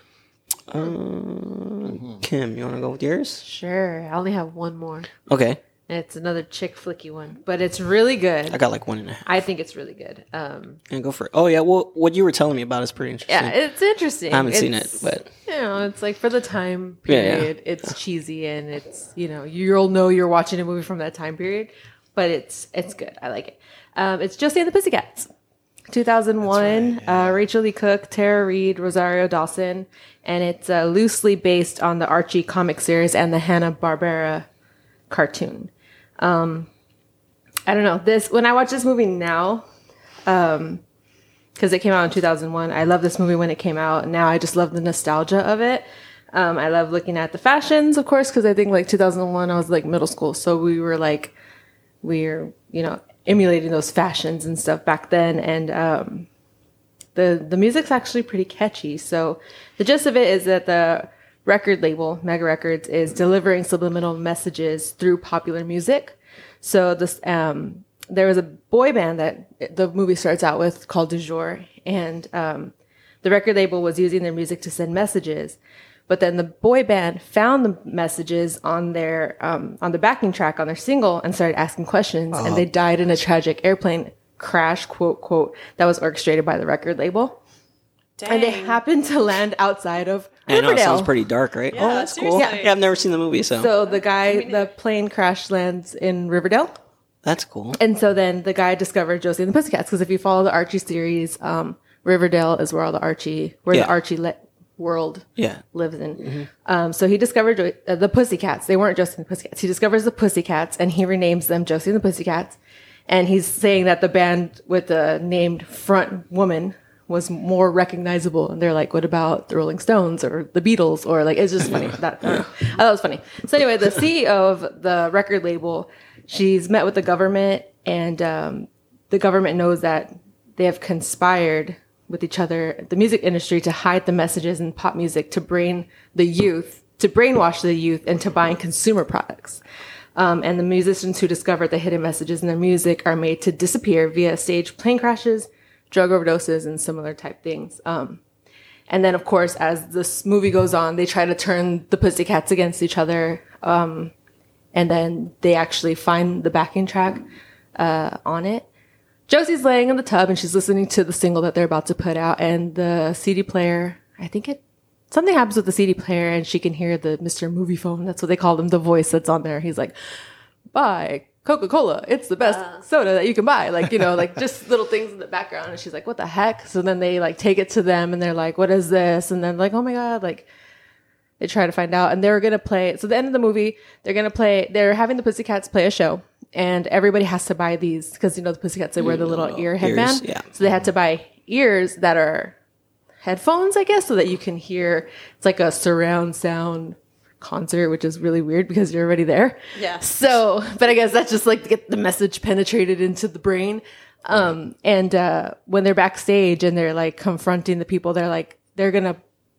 Uh, Kim, you want to go with yours? Sure. I only have one more. Okay, It's another chick flicky one, but it's really good. I got like one and a half. I think it's really good. Um, And go for it. Oh yeah, well, what you were telling me about is pretty interesting. yeah, it's interesting. I haven't seen it, It's- but you know, it's like for the time Yeah, yeah. period, it's cheesy and it's you know you'll know you're watching a movie from that time period, but it's it's good. I like it. Um, it's Josie and the Pussycats, two thousand one. uh, Rachel Lee Cook, Tara Reid, Rosario Dawson, and it's uh, loosely based on the Archie comic series and the Hanna-Barbera cartoon. Um, I don't know this when I watch this movie now. Um, because it came out in two thousand one. I love this movie when it came out. Now I just love the nostalgia of it. Um, I love looking at the fashions, of course, because I think like two thousand one, I was like middle school. So we were like, we were, you know, emulating those fashions and stuff back then. And um, the, the music's actually pretty catchy. So the gist of it is that the record label, Mega Records, is delivering subliminal messages through popular music. So this, um, there was a boy band that the movie starts out with called Du Jour, and um, the record label was using their music to send messages. But then the boy band found the messages on their um, on the backing track on their single and started asking questions, and they died in a tragic airplane crash, quote quote, that was orchestrated by the record label. Dang. And they happened to land outside of I know it Riverdale. sounds pretty dark, right? Yeah, oh, that's cool. seriously. Yeah, I've never seen the movie, so, So the guy, the plane crash lands in Riverdale. that's cool. And so then the guy discovered Josie and the Pussycats, because if you follow the Archie series, um, Riverdale is where all the Archie, where Yeah. the Archie le- world Yeah, lives in. Um, so he discovered jo- uh, the Pussycats. They weren't Josie and the Pussycats. He discovers the Pussycats and he renames them Josie and the Pussycats. And he's saying that the band with the named front woman was more recognizable. And they're like, what about the Rolling Stones or the Beatles? Or like, it's just funny. that, uh, I thought it was funny. So anyway, the C E O of the record label, she's met with the government, and um, the government knows that they have conspired with each other, the music industry, to hide the messages in pop music, to brain the youth, to brainwash the youth into buying consumer products. Um, and the musicians who discovered the hidden messages in their music are made to disappear via stage plane crashes, drug overdoses, and similar type things. Um, and then, of course, as this movie goes on, they try to turn the Pussycats against each other. Um, and then they actually find the backing track uh, on it. Josie's laying in the tub and she's listening to the single that they're about to put out. And the C D player, I think it, something happens with the C D player and she can hear the Mister Movie Phone. That's what they call him, the voice that's on there. He's like, buy Coca-Cola. It's the best uh. soda that you can buy. Like, you know, like just little things in the background. And she's like, what the heck? So then they like take it to them and they're like, what is this? And then like, oh my God, like they try to find out. And they're going to play. So the end of the movie, they're going to play, they're having the Pussycats play a show. And everybody has to buy these because, you know, the Pussycats, they wear the little ear headband. Yeah. So they had to buy ears that are headphones, I guess, so that you can hear. It's like a surround sound concert, which is really weird because you're already there. Yeah. So, but I guess that's just like to get the message penetrated into the brain. Um, and uh, when they're backstage and they're like confronting the people, they're like, they're going to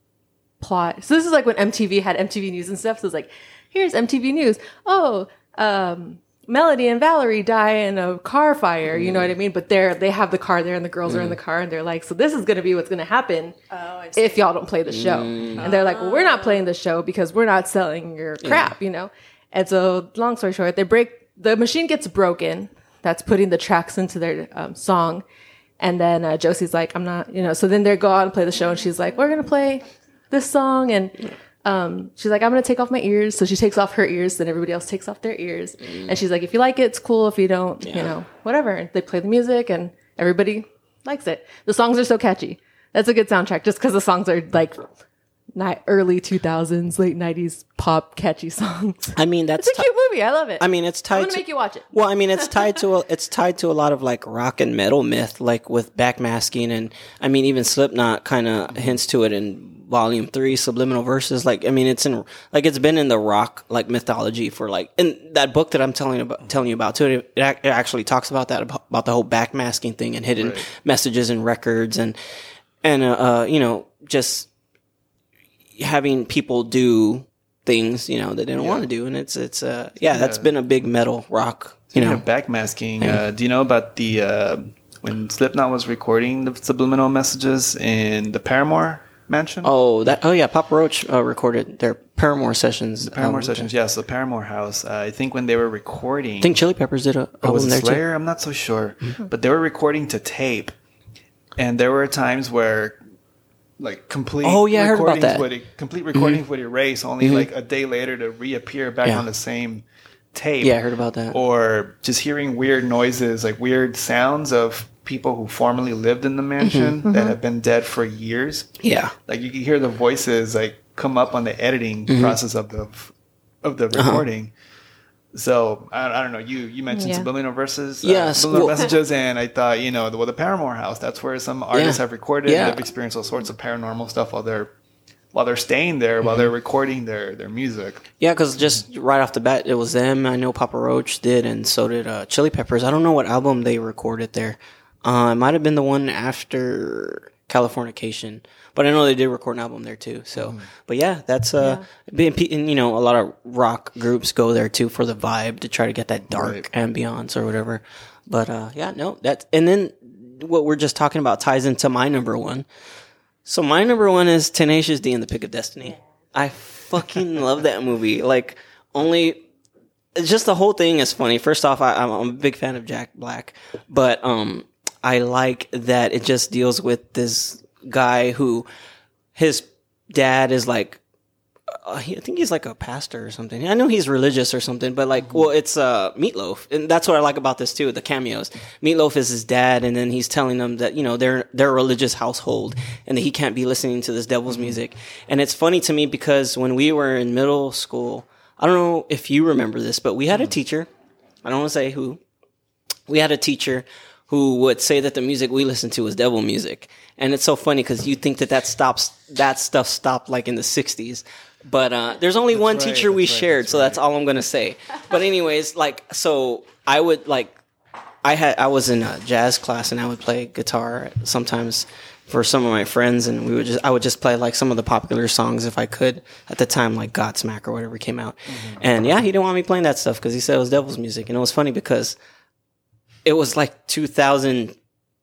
plot. So this is like when M T V had M T V News and stuff. So it's like, here's M T V News. Oh, um, Melody and Valerie die in a car fire, you know what I mean? But they're, they have the car there and the girls mm. are in the car and they're like, so this is going to be what's going to happen oh, if y'all don't play the show. Mm. And they're like, well, we're not playing the show because we're not selling your crap, yeah. you know? And so long story short, they break, the machine gets broken. That's putting the tracks into their um, song. And then uh, Josie's like, I'm not, you know, so then they go out and play the show and she's like, we're going to play this song. And Um, she's like, I'm going to take off my ears. So she takes off her ears, then everybody else takes off their ears. Mm. And she's like, if you like it, it's cool. If you don't, yeah. you know, whatever. And they play the music and everybody likes it. The songs are so catchy. That's a good soundtrack just because the songs are like ni- early two thousands, late nineties pop catchy songs. I mean, that's it's a cute movie. I love it. I mean, it's tied I'm gonna to make you watch it. Well, I mean, it's tied to a, it's tied to a lot of like rock and metal myth, like with backmasking, and I mean, even Slipknot kind of hints to it in Volume Three, Subliminal Verses. Like, I mean, it's in like it's been in the rock like mythology for like in that book that I'm telling you about, telling you about too. It, it actually talks about that about, about the whole backmasking thing and hidden right. messages in records and and uh, uh, you know, just having people do things, you know, that they don't yeah. want to do. And it's, it's, uh, yeah, yeah, that's been a big metal rock, you know. Backmasking. Uh, do you know about the, uh, when Slipknot was recording the subliminal messages in the Paramore mansion? Oh, that, oh yeah, Papa Roach uh, recorded their Paramore sessions. The Paramore sessions, yes, the Paramore house. Uh, I think when they were recording. I think Chili Peppers did a oh, was it there Slayer? too. I'm not so sure. Mm-hmm. But they were recording to tape. And there were times where like complete oh yeah, I heard about recordings that. would complete recordings mm-hmm. would erase only mm-hmm. like a day later to reappear back yeah. on the same tape. Yeah, I heard about that. Or just hearing weird noises, like weird sounds of people who formerly lived in the mansion mm-hmm. that have been dead for years. Yeah, like you can hear the voices like come up on the editing mm-hmm. process of the of the recording. Uh-huh. So I, I don't know. You you mentioned yeah. subliminal verses, uh, yes, subliminal well, messages, and I thought you know the, well the Paramore house. That's where some artists yeah. have recorded. Yeah. They've experienced all sorts of paranormal stuff while they're while they're staying there, mm-hmm. while they're recording their their music. Yeah, because just right off the bat, it was them. I know Papa Roach did, and so did uh, Chili Peppers. I don't know what album they recorded there. Uh, it might have been the one after Californication. But I know they did record an album there too. So, mm. but yeah, that's uh, yeah. and, you know, a lot of rock groups go there too for the vibe to try to get that dark right. ambiance or whatever. But uh, yeah, no, that's and then what we're just talking about ties into my number one. So my number one is Tenacious D and the Pick of Destiny. I fucking love that movie. Like only, just the whole thing is funny. First off, I, I'm a big fan of Jack Black, but um, I like that it just deals with this guy who his dad is like uh, he, I think he's like a pastor or something. I know he's religious or something, but like, well, it's uh, Meatloaf, and that's what I like about this too. The cameos. Meatloaf is his dad, and then he's telling them that you know they're they're a religious household, and that he can't be listening to this devil's music. And it's funny to me because when we were in middle school, I don't know if you remember this, but we had a teacher. I don't want to say who. we had a teacher who would say that the music we listened to was devil music. And it's so funny because you think that that stops, that stuff stopped like in the sixties. But uh, there's only That's one right, teacher we that's right, shared, that's so right. that's all I'm going to say. But anyways, like, so I would like, I had, I was in a jazz class and I would play guitar sometimes for some of my friends, and we would just, I would just play like some of the popular songs if I could at the time, like Godsmack or whatever came out. Mm-hmm. And yeah, he didn't want me playing that stuff because he said it was devil's music. And it was funny because it was like two thousand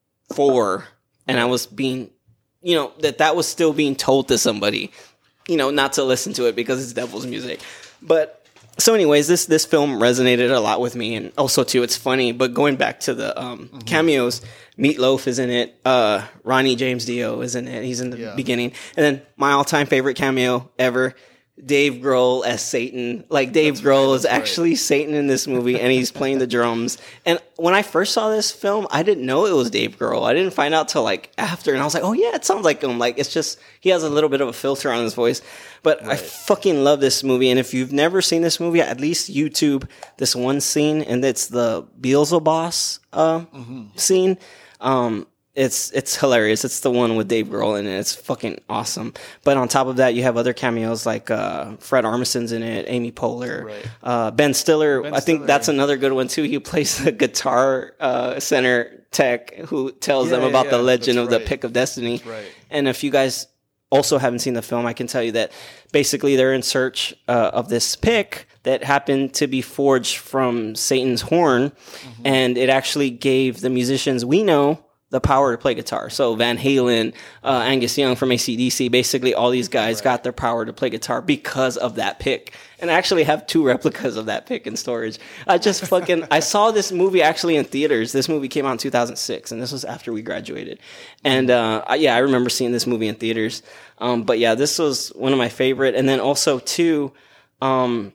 four and I was being, you know, that that was still being told to somebody, you know, not to listen to it because it's devil's music. But so anyways, this this film resonated a lot with me, and also too, it's funny. But going back to the um, mm-hmm. cameos, Meatloaf is in it. Uh, Ronnie James Dio is in it. He's in the yeah. beginning, and then my all-time favorite cameo ever, Dave Grohl as Satan. Like Dave that's Grohl right, is actually right. Satan in this movie, and he's playing the drums. And when I first saw this film, I didn't know it was Dave Grohl. I didn't find out till like after, and I was like, oh yeah, it sounds like him. Like it's just he has a little bit of a filter on his voice. But right. I fucking love this movie, and if you've never seen this movie, at least YouTube this one scene, and it's the Beelzebub uh, mm-hmm. scene. Um, It's it's hilarious. It's the one with Dave Grohl in it. It's fucking awesome. But on top of that, you have other cameos like uh, Fred Armisen's in it, Amy Poehler, right. uh, Ben Stiller. Ben I think Stiller. That's another good one too. He plays the guitar uh, center tech who tells yeah, them about yeah, the legend of right. the Pick of Destiny. Right. And if you guys also haven't seen the film, I can tell you that basically they're in search uh, of this pick that happened to be forged from Satan's horn, mm-hmm. and it actually gave the musicians we know the power to play guitar. So Van Halen, uh, Angus Young from A C D C, basically all these guys right. got their power to play guitar because of that pick. And I actually have two replicas of that pick in storage. I just fucking, I saw this movie actually in theaters. This movie came out in two thousand six, and this was after we graduated. And uh, I, yeah, I remember seeing this movie in theaters. Um, but yeah, this was one of my favorite. And then also too, um,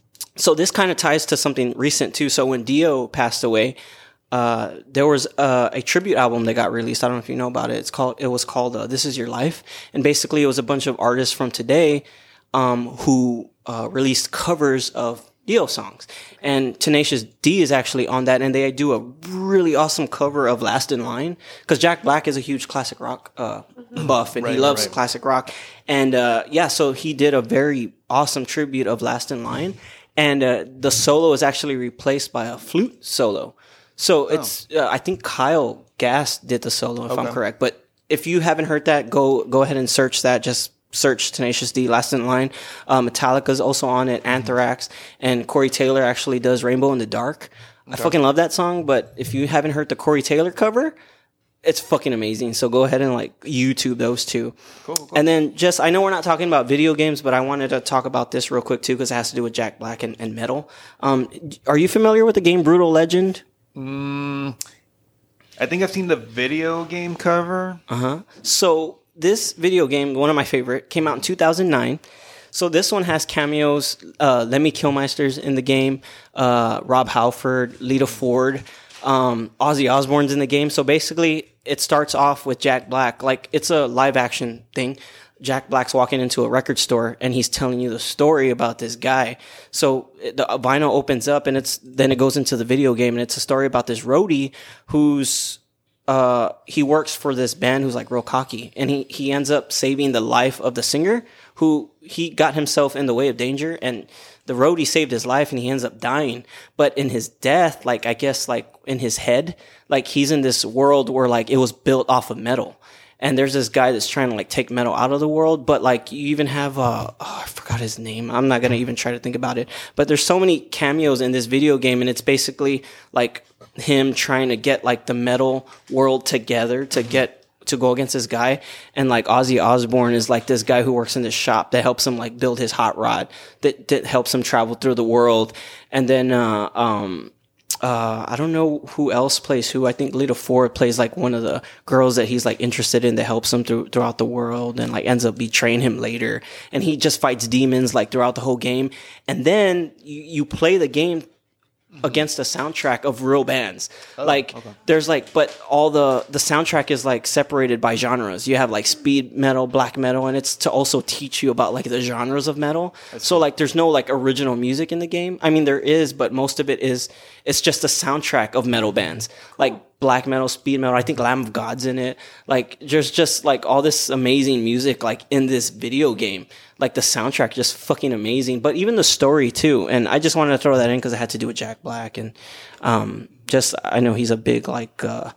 so this kind of ties to something recent too. So when Dio passed away, Uh, there was uh, a tribute album that got released. I don't know if you know about it. It's called. It was called uh, "This Is Your Life," and basically it was a bunch of artists from today um, who uh, released covers of Dio songs. And Tenacious D is actually on that, and they do a really awesome cover of "Last in Line" because Jack Black is a huge classic rock uh, buff, and right, he loves right. classic rock. And uh, yeah, so he did a very awesome tribute of "Last in Line," and uh, the solo is actually replaced by a flute solo. So it's, oh. uh, I think Kyle Gass did the solo, if okay. I'm correct. But if you haven't heard that, go go ahead and search that. Just search Tenacious D, Last in Line. Uh, Metallica's also on it, Anthrax. Mm-hmm. And Corey Taylor actually does Rainbow in the Dark. Okay. I fucking love that song. But if you haven't heard the Corey Taylor cover, it's fucking amazing. So go ahead and like YouTube those two. Cool, cool. And then just, I know we're not talking about video games, but I wanted to talk about this real quick too because it has to do with Jack Black and, and metal. Um, are you familiar with the game Brutal Legend? Mm, I think I've seen the video game cover. Uh-huh. So this video game, one of my favorite, came out in two thousand nine. So this one has cameos, uh, Lemmy Kilmister's in the game, uh, Rob Halford, Lita Ford, um, Ozzy Osbourne's in the game. So basically it starts off with Jack Black. Like it's a live action thing. Jack Black's walking into a record store and he's telling you the story about this guy. So the vinyl opens up and it's, then it goes into the video game and it's a story about this roadie who's, uh, he works for this band who's like real cocky and he, he ends up saving the life of the singer who he got himself in the way of danger and the roadie saved his life and he ends up dying. But in his death, like, I guess like in his head, like he's in this world where like it was built off of metal. And there's this guy that's trying to like take metal out of the world, but like you even have uh oh, I forgot his name. I'm not gonna even try to think about it. But there's so many cameos in this video game, and it's basically like him trying to get like the metal world together to get to go against this guy. And like Ozzy Osbourne is like this guy who works in this shop that helps him like build his hot rod that that helps him travel through the world. And then uh um Uh, I don't know who else plays who. I think Lita Ford plays like one of the girls that he's like interested in that helps him through, throughout the world and like ends up betraying him later. And he just fights demons like throughout the whole game. And then you, you play the game against the soundtrack of real bands. Oh, like okay. there's like, but all the the soundtrack is like separated by genres. You have like speed metal, black metal, and it's to also teach you about like the genres of metal. So like there's no like original music in the game. I mean there is, but most of it is it's just a soundtrack of metal bands. Like black metal, speed metal, I think Lamb of God's in it. Like there's just like all this amazing music like in this video game. Like the soundtrack just fucking amazing, but even the story too. And I just wanted to throw that in because it had to do with Jack Black, and um, just I know he's a big like uh,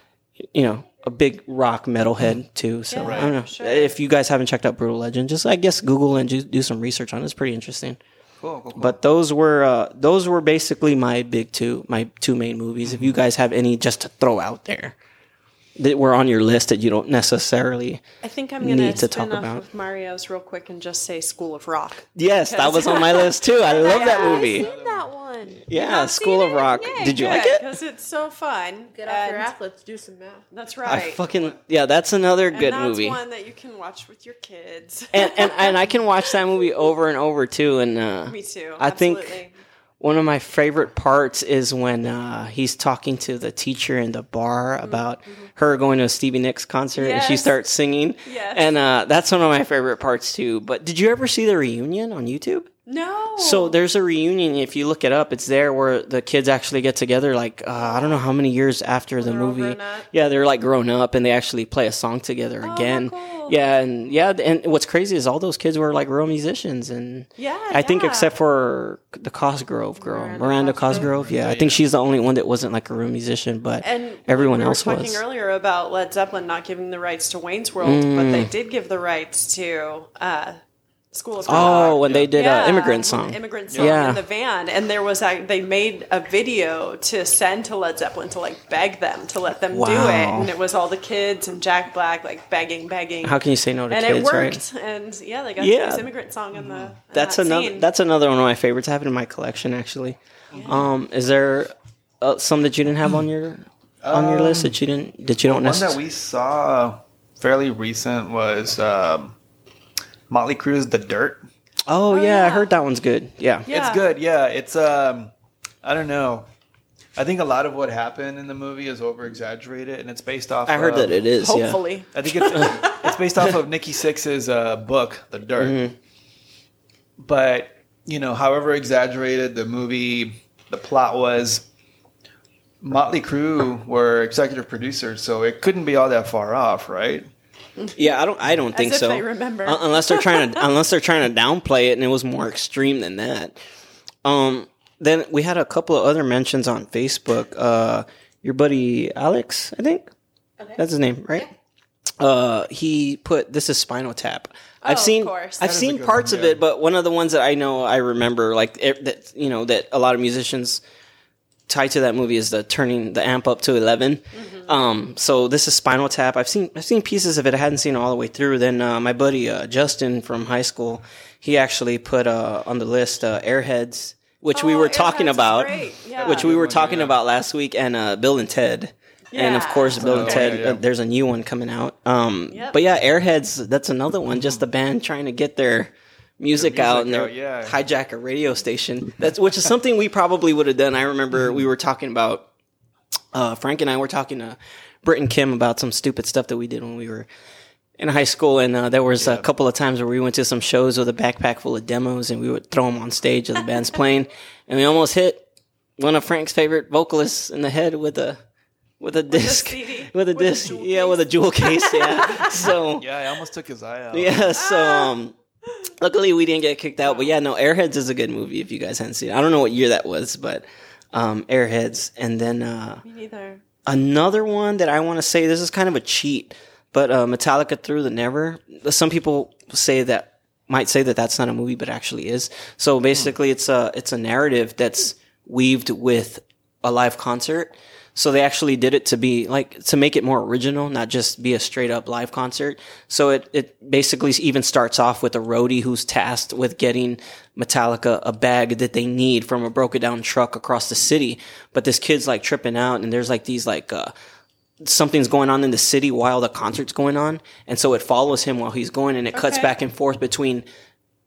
you know a big rock metalhead too. So Yeah, I don't know sure. if you guys haven't checked out Brutal Legend, just I guess Google and do, do some research on it. It's pretty interesting. Cool, cool, cool. But those were uh, those were basically my big two, my two main movies. If you guys have any just to throw out there that were on your list that you don't necessarily. I think I'm going to Need to spin talk off about. of Mario's real quick and just say School of Rock. Yes, that Because- was on my list too. I love that I've movie. seen that one. Yeah, Not School seen of it? Rock. Yay, Did you good, like it? Because it's so fun. Get off your And- ass. Let's do some math. That's I right. fucking yeah, that's another and good that's movie. one that you can watch with your kids. And, and and I can watch that movie over and over too. And uh, Me too. I think absolutely. one of my favorite parts is when uh, he's talking to the teacher in the bar about her going to a Stevie Nicks concert and she Yes. starts singing. Yes. And uh, that's one of my favorite parts too. But did you ever see the reunion on YouTube? No. So there's a reunion. If you look it up, it's there where the kids actually get together. Like uh, I don't know how many years after the they're all movie. grown up? Yeah, they're like grown up and they actually play a song together Oh, again. cool. Yeah, and yeah, and what's crazy is all those kids were like real musicians, and Yeah, I think yeah. except for the Cosgrove girl, Miranda Miranda, Cosgrove. Cosgrove. Yeah, I think she's the only one that wasn't like a real musician, but And everyone we else were talking was. earlier about Led Zeppelin not giving the rights to Wayne's World, but they did give the rights to uh, School of Oh, Rock. when they did Yeah, uh, Immigrant Song. Immigrant Song Yeah. in the van, and there was a, they made a video to send to Led Zeppelin to like beg them to let them do it, Wow. and it was all the kids and Jack Black like begging, begging, How can you say no to and kids, it right? worked. And yeah, they got Yeah. this Immigrant Song in the. In That's that another. scene. That's another one of my favorites. I have it in my collection actually. Um, is there uh, some that you didn't have on your on your list that you didn't that you don't One that necessarily? we saw fairly recent was um, Motley Crue's "The Dirt." Oh, Oh, yeah, I yeah. heard that one's good. Yeah. Yeah. It's good, yeah. It's um, I don't know. I think a lot of what happened in the movie is over exaggerated, and it's based off. I heard of, that it is. Yeah. Hopefully, I think it's it's based off of Nikki Sixx's uh, book, The Dirt. Mm-hmm. But you know, however exaggerated the movie, the plot was, Motley Crue were executive producers, so it couldn't be all that far off, right? Yeah, I don't. I don't think if so. they remember. Un- unless they're trying to, unless they're trying to downplay it, and it was more extreme than that. Um, then we had a couple of other mentions on Facebook. Uh, your buddy Alex, I think that's his name, right? Uh, he put this is Spinal Tap. I've Oh, of seen, course. I've That is a seen good parts one, of yeah. it, but one of the ones that I know I remember, like it, that you know that a lot of musicians tied to that movie is the turning the amp up to eleven. Um, so this is Spinal Tap. I've seen I've seen pieces of it. I hadn't seen it all the way through. Then uh, my buddy uh, Justin from high school, he actually put uh, on the list uh, Airheads, which we Oh, were talking Airheads is about, great. Yeah. which we were Good one, talking yeah. about last week, and uh, Bill and Ted. And of Yeah. course, Bill and Oh, Ted. yeah, yeah. Uh, there's a new one coming out. Um, Yep. But yeah, Airheads. That's another one. Just the band trying to get their music, Their out music and their out, yeah. hijack a radio station. That's which is something we probably would have done. I remember we were talking about. Uh, Frank and I were talking to Britt and Kim about some stupid stuff that we did when we were in high school, and uh, there was a couple of times where we went to some shows with a backpack full of demos, and we would throw them on stage as the band's playing, and we almost hit one of Frank's favorite vocalists in the head with a with a disc, C D. with a With a disc, jewel yeah, case. with a jewel case, yeah. So Yeah, I almost took his eye out. yeah, so um, luckily we didn't get kicked out, but yeah, no, Airheads is a good movie if you guys hadn't seen it. I don't know what year that was, but um, Airheads, and then uh, Me neither. another one that I want to say, this is kind of a cheat, but uh, Metallica Through the Never. Some people say that might say that that's not a movie, but actually is. So basically, it's a it's a narrative that's weaved with a live concert. So they actually did it to be like to make it more original, not just be a straight up live concert. So it it basically even starts off with a roadie who's tasked with getting Metallica a bag that they need from a broken down truck across the city. But this kid's like tripping out, and there's like these like uh something's going on in the city while the concert's going on, and so it follows him while he's going, and it cuts Okay. back and forth between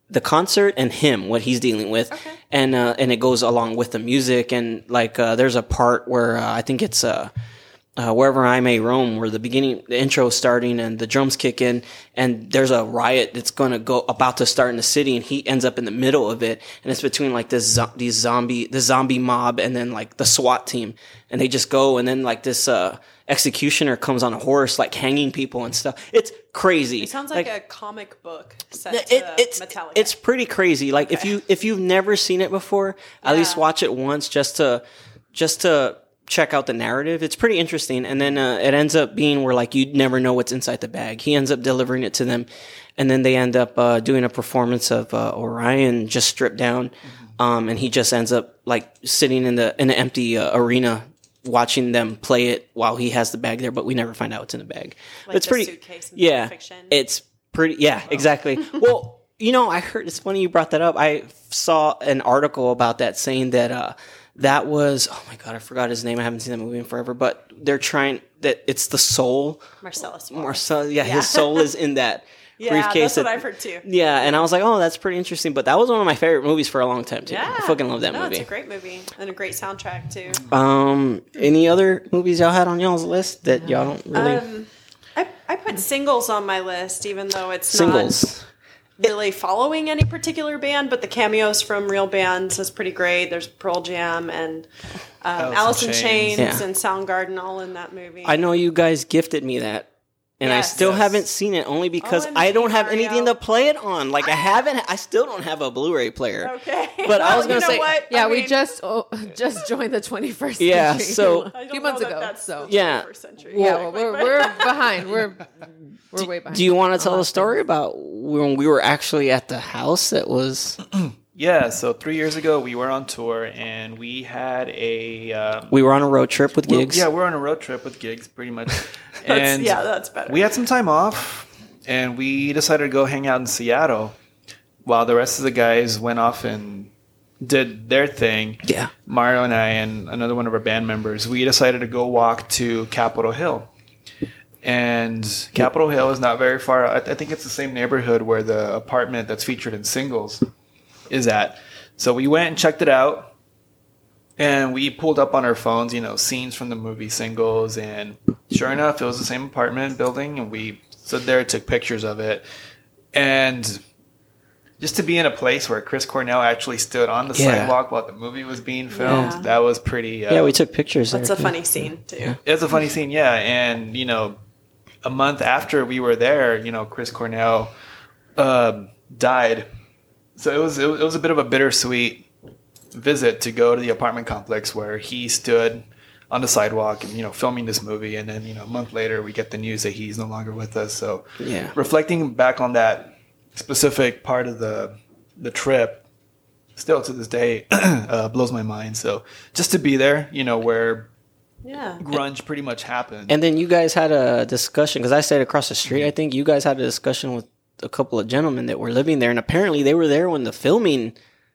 the concert and him, what he's dealing with, Okay. and uh, and it goes along with the music. And like uh, there's a part where uh, I think it's uh, uh, Wherever I May Roam, where the beginning, the intro is starting and the drums kick in, and there's a riot that's going to go about to start in the city, and he ends up in the middle of it, and it's between like this zo- these zombie the zombie mob and then like the SWAT team, and they just go, and then like this uh, executioner comes on a horse like hanging people and stuff. It's crazy. It sounds like, a comic book set It, to it's Metallica. it's pretty crazy. Like if Okay. you if you've never seen it before, at Yeah. least watch it once just to just to check out the narrative. It's pretty interesting, and then uh, it ends up being where like you never know what's inside the bag. He ends up delivering it to them, and then they end up uh, doing a performance of uh, Orion just stripped down, Mm-hmm. um, and he just ends up like sitting in the in an empty uh, arena. Watching them play it while he has the bag there, but we never find out what's in the bag. But Like it's the pretty, suitcase in yeah. Pulp Fiction. It's pretty, yeah, exactly. Well, you know, I heard it's funny you brought that up. I saw an article about that saying that uh, that was oh my god, I forgot his name. I haven't seen that movie in forever, but they're trying that it's the soul. Marcellus Wallace. Marcel, yeah, Yeah. his soul is in that. Yeah, briefcase that's what that- I've heard too. Yeah, and I was like, oh, that's pretty interesting. But that was one of my favorite movies for a long time too. Yeah. I fucking love that no, movie. It's a great movie and a great soundtrack too. Um, any other movies y'all had on y'all's list that y'all don't really Um, I, I put singles on my list, even though it's singles? not really following any particular band, but the cameos from real bands is pretty great. There's Pearl Jam and um, Alice Alice in in Chains. Chains Yeah. and Soundgarden all in that movie. I know you guys gifted me that. And I Yes. still Yes. haven't seen it only because O M G, I don't have Mario. anything to play it on. Like I haven't, I still don't have a Blu-ray player. Okay. But I Well, was gonna you know say- what? Yeah, I we mean, just oh, just joined the twenty-first Yeah, century. so- I a don't few know months that ago. that's So the Yeah. twenty-first century. yeah, Exactly, well, we're but- we're behind. We're we're way behind. Do you want to tell on a that story about when we were actually at the house that was Yeah, so three years ago we were on tour and we had a um, we were on a road trip with well, gigs? yeah, we're on a road trip with gigs, pretty much. That's- And yeah, that's better. we had some time off, and we decided to go hang out in Seattle, while the rest of the guys went off and did their thing. Yeah. Mario and I and another one of our band members, we decided to go walk to Capitol Hill. And Capitol Hill is not very far. I, I think it's the same neighborhood where the apartment that's featured in Singles is at. So we went and checked it out. And we pulled up on our phones, you know, scenes from the movie Singles. And sure enough, it was the same apartment building. And we stood there, took pictures of it. And just to be in a place where Chris Cornell actually stood on the Yeah. sidewalk while the movie was being filmed, Yeah. that was pretty... Uh, Yeah, we took pictures That's there. a funny scene too. It's a funny scene, yeah. And, you know, a month after we were there, you know, Chris Cornell um, died. So it was, it was it was a bit of a bittersweet visit to go to the apartment complex where he stood on the sidewalk and, you know, filming this movie. And then, you know, a month later, we get the news that he's no longer with us. So Yeah. reflecting back on that specific part of the the trip, still to this day, uh, blows my mind. So just to be there, you know, where Yeah. grunge pretty much happened. And then you guys had a discussion because I stayed across the street. I think you guys had a discussion with a couple of gentlemen that were living there, and apparently they were there when the filming.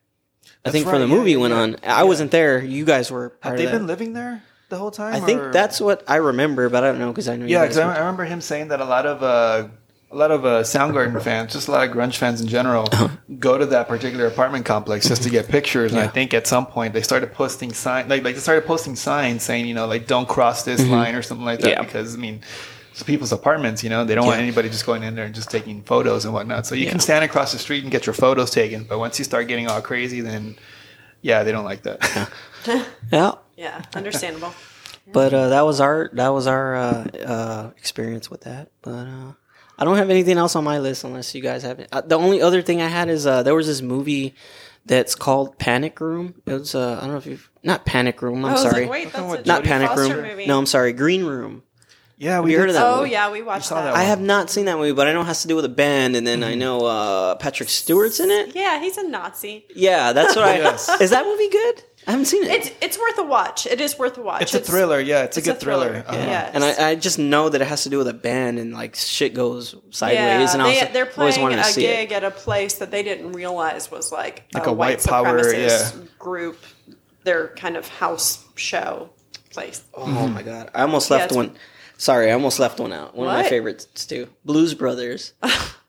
I That's think for right, the yeah, movie yeah, went yeah. on. I wasn't there. You guys were. Part Have of they that. been living there the whole time? I think or- that's what I remember, but I don't know because I know. Yeah, you because guys I, were- I remember him saying that a lot of uh, a lot of uh, Soundgarden fans, just a lot of grunge fans in general, go to that particular apartment complex just to get pictures. And I Yeah. think at some point they started posting signs, like like they started posting signs saying, you know, like don't cross this line or something like that. Yeah. Because I mean, it's people's apartments, you know, they don't want Yeah. anybody just going in there and just taking photos and whatnot. So you Yeah. can stand across the street and get your photos taken, but once you start getting all crazy, then yeah, they don't like that. yeah. Yeah. Understandable. But uh, that was our that was our uh, uh, experience with that. But uh, I don't have anything else on my list unless you guys have it. Uh, the only other thing I had is uh, there was this movie that's called Panic Room. It was uh, I don't know if you've not Panic Room. I'm I was sorry, like, wait, that's a Not not Jodie Panic Foster Room. movie. No, I'm sorry, Green Room. Yeah, Have you heard of that Oh movie? yeah, we watched saw that. that I one. have not seen that movie, but I know it has to do with a band, and then I know uh, Patrick Stewart's in it. Yeah, he's a Nazi. Yeah, that's what I. Yes. Is that movie good? I haven't seen it. It's it's worth a watch. It is worth a watch. It's a thriller, yeah, it's, a good thriller. Uh-huh. Yes. And I, I just know that it has to do with a band and like shit goes sideways. Yeah, and I was, they, they're always playing wanted to a see gig it. at a place that they didn't realize was like, Like a, a white white power, supremacist yeah. group. Their kind of house show place. Oh my god! I almost Yeah, left it's- one. Sorry, I almost left one out. One of my What? favorites too. Blues Brothers.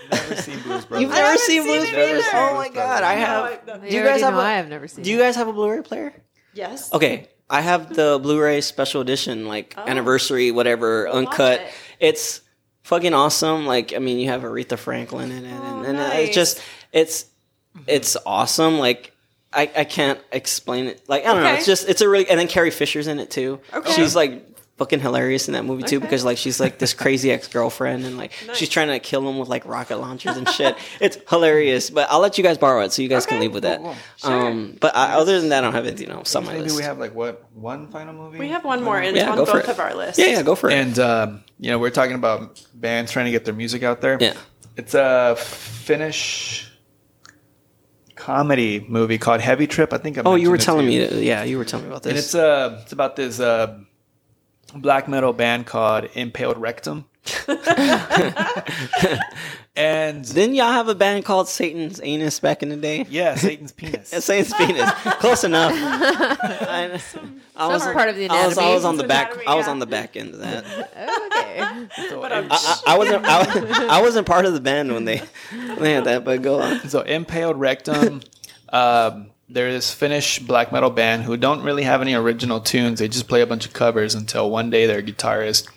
Never seen Blues Brothers. You've I never haven't seen seen Blues it Brothers? either. Oh my god, I No, have. I- You Do you already guys have know a? I have never seen Do it. you guys have a Blu-ray player? Yes. Okay, I have the Blu-ray special edition, like Oh. anniversary, whatever, We'll watch uncut. it. It's fucking awesome. Like, I mean, you have Aretha Franklin in it, Oh, and, and nice. it's just, it's, it's awesome. Like, I, I can't explain it. Like, I don't know. Okay. It's just, it's a really, and then Carrie Fisher's in it too. Okay. She's like fucking hilarious in that movie too, Okay. because like she's like this crazy ex-girlfriend, and like Nice. she's trying to kill him with like rocket launchers and shit. It's hilarious. But I'll let you guys borrow it so you guys can Okay. leave with that. Cool, cool. Um, but I, other than that, I don't have anything else on my Maybe list. we have like what one final movie? We have one more in Yeah, on go for both it. of our lists. Yeah, yeah, go for it. And um, you know, we're talking about bands trying to get their music out there. Yeah. It's a Finnish comedy movie called Heavy Trip. I think I Oh, you were mentioned it to telling you. me. That, yeah, you were telling me about And this. it's uh it's about this uh black metal band called Impaled Rectum. And Didn't y'all have a band called Satan's Anus back in the day? yeah, Satan's penis. Yeah, Satan's Penis. Close enough. I, I was Some part of the I was, I was anatomy. on the back. Anatomy, I was yeah. on the back end of that. Okay. So, But Im- I'm- I, I, I wasn't. I, I wasn't part of the band when they when they had that. But go on. so Impaled Rectum. um, they're this Finnish black metal band who don't really have any original tunes. They just play a bunch of covers until one day their guitarist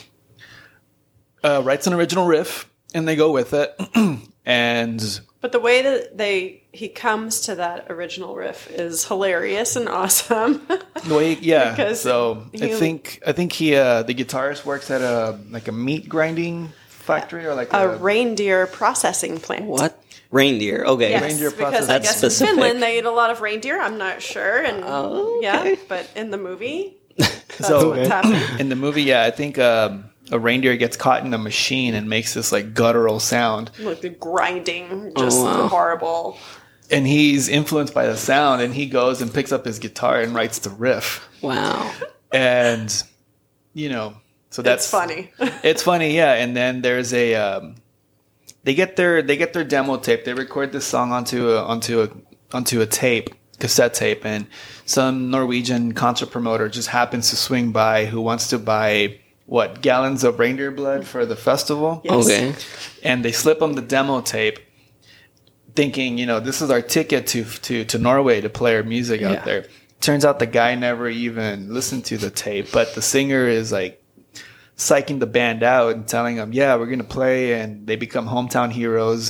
uh, writes an original riff and they go with it. And But the way that they he comes to that original riff is hilarious and awesome. the way, yeah. Because So I he- think I think he uh, the guitarist works at a like a meat grinding factory or like a a, reindeer processing plant. What? Reindeer. Okay. Yes, Reindeer because processing. I That's guess specific. in Finland they eat a lot of reindeer. I'm not sure, and Oh, yeah, okay. but in the movie, that's So- what's happening. in the movie. Yeah, I think um, a reindeer gets caught in a machine and makes this like guttural sound. Like the grinding, just Oh, wow. horrible. And he's influenced by the sound, and he goes and picks up his guitar and writes the riff. Wow. And you know, so that's That's funny. It's funny, yeah. And then there's a um, they get their they get their demo tape. They record this song onto a onto a onto a tape, cassette tape, and some Norwegian concert promoter just happens to swing by who wants to buy what gallons of reindeer blood for the festival. Yes. Okay. And they slip them the demo tape, thinking, you know, this is our ticket to to to Norway to play our music Yeah. out there. Turns out the guy never even listened to the tape, but the singer is like psyching the band out and telling them, yeah, we're gonna play, and they become hometown heroes.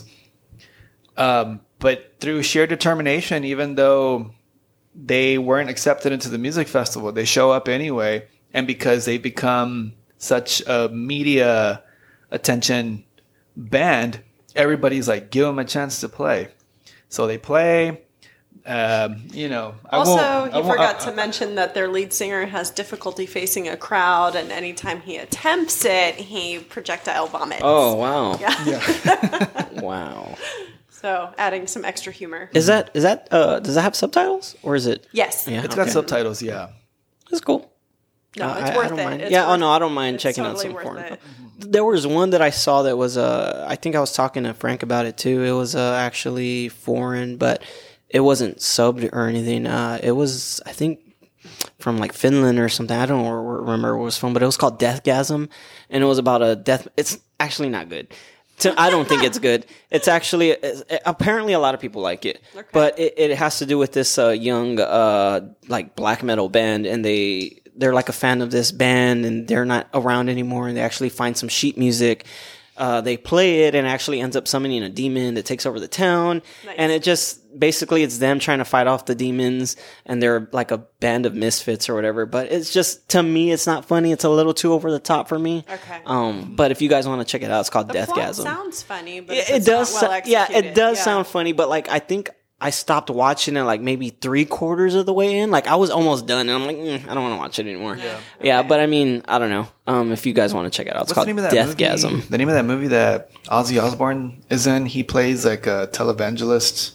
Um, but through sheer determination, even though they weren't accepted into the music festival, they show up anyway, and because they become such a media attention band, everybody's like, give them a chance to play. So they play. Um, you know, I Also, won't- I he won't- forgot I- to mention that their lead singer has difficulty facing a crowd, and anytime he attempts it, he projectile vomits. Oh wow. Yeah. Wow. So adding some extra humor. Is that is that uh does that have subtitles or is it? Yes. Yeah. It's got okay. subtitles, yeah. It's cool. No, Uh, it's I- I worth don't it. mind. It's Yeah, oh worth- no, I don't mind it's checking out totally some worth foreign. it. There was one that I saw that was uh I think I was talking to Frank about it too. It was uh, actually foreign, but it wasn't subbed or anything. Uh, it was I think from like Finland or something. I don't remember where it was from, but it was called Deathgasm, and it was about a death. It's actually not good. To, I don't think it's good. It's actually it's, apparently a lot of people like it, Okay. but it, it has to do with this uh, young uh, like black metal band, and they they're like a fan of this band, and they're not around anymore, and they actually find some sheet music. Uh, they play it, and it actually ends up summoning a demon that takes over the town, Nice. and it just basically it's them trying to fight off the demons, and they're like a band of misfits or whatever. But it's just to me, it's not funny. It's a little too over the top for me. Okay. Um, but if you guys want to check it out, it's called The plot Deathgasm. sounds funny, but It, if it it's does. not well sou- yeah, it executed, does yeah. sound funny, but like I think I stopped watching it like maybe three quarters of the way in. Like I was almost done, and I'm like, mm, I don't want to watch it anymore. Yeah, yeah. But I mean, I don't know. Um, if you guys want to check it out, it's What's called the name of that Deathgasm. movie? The name of that movie that Ozzy Osbourne is in, he plays like a televangelist.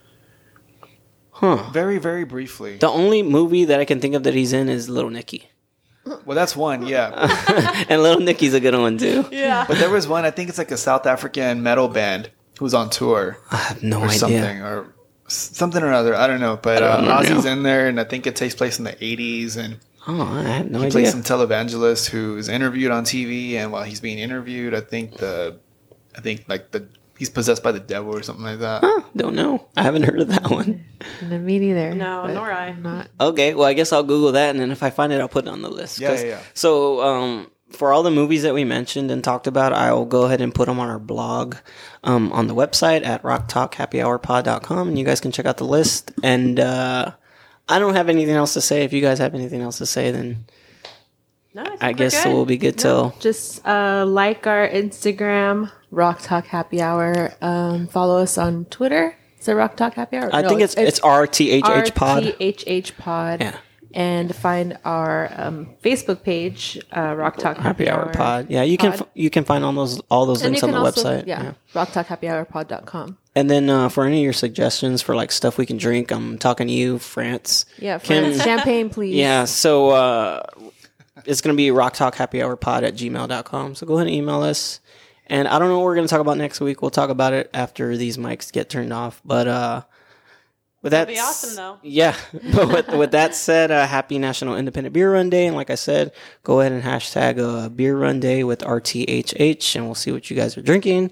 Huh. Very, very briefly. The only movie that I can think of that he's in is Little Nicky, Well, that's one, yeah. and Little Nicky's a good one too. Yeah. But there was one, I think it's like a South African metal band who's on tour I have no or idea. something, or s- something or other. I don't know. But I uh, don't know. Ozzy's in there, and I think it takes place in the eighties, and Oh, I have no he idea. plays some televangelist who's interviewed on T V, and while he's being interviewed, I think the, I think like the he's possessed by the devil or something like that. Huh, don't know. I haven't heard of that one. No, me neither. No, but nor I. I'm not. Okay, well, I guess I'll Google that, and then if I find it, I'll put it on the list. Yeah, 'Cause- yeah, yeah. So, um, for all the movies that we mentioned and talked about, I'll go ahead and put them on our blog, um, on the website at rock talk happy hour pod dot com, and you guys can check out the list. And uh, I don't have anything else to say. If you guys have anything else to say, then No, I, think I we're guess good. we'll be good till. Just uh, like our Instagram, Rock Talk Happy Hour. Um, follow us on Twitter. Is it Rock Talk Happy Hour? I No, think it's it's R T H H pod. R T H H pod. Yeah. And find our um, Facebook page, uh, Rock Talk Happy, Happy Hour Pod. Yeah, you can Pod. f- you can find all those all those And links you on can the also, website. yeah, Yeah. rock talk happy hour pod dot com. And then uh, for any of your suggestions for like stuff we can drink, I'm talking to you, France. Yeah, Kim- France, champagne, please. Yeah, so uh, it's going to be rock talk happy hour pod at gmail dot com. So go ahead and email us. And I don't know what we're going to talk about next week. We'll talk about it after these mics get turned off. But uh, with that, That'd be awesome, though. Yeah. But with, with that said, uh, happy National Independent Beer Run Day. And like I said, go ahead and hashtag uh, Beer Run Day with R T H H, and we'll see what you guys are drinking.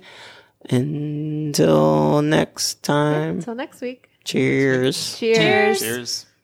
Until next time, Until next week. cheers. Cheers. Cheers.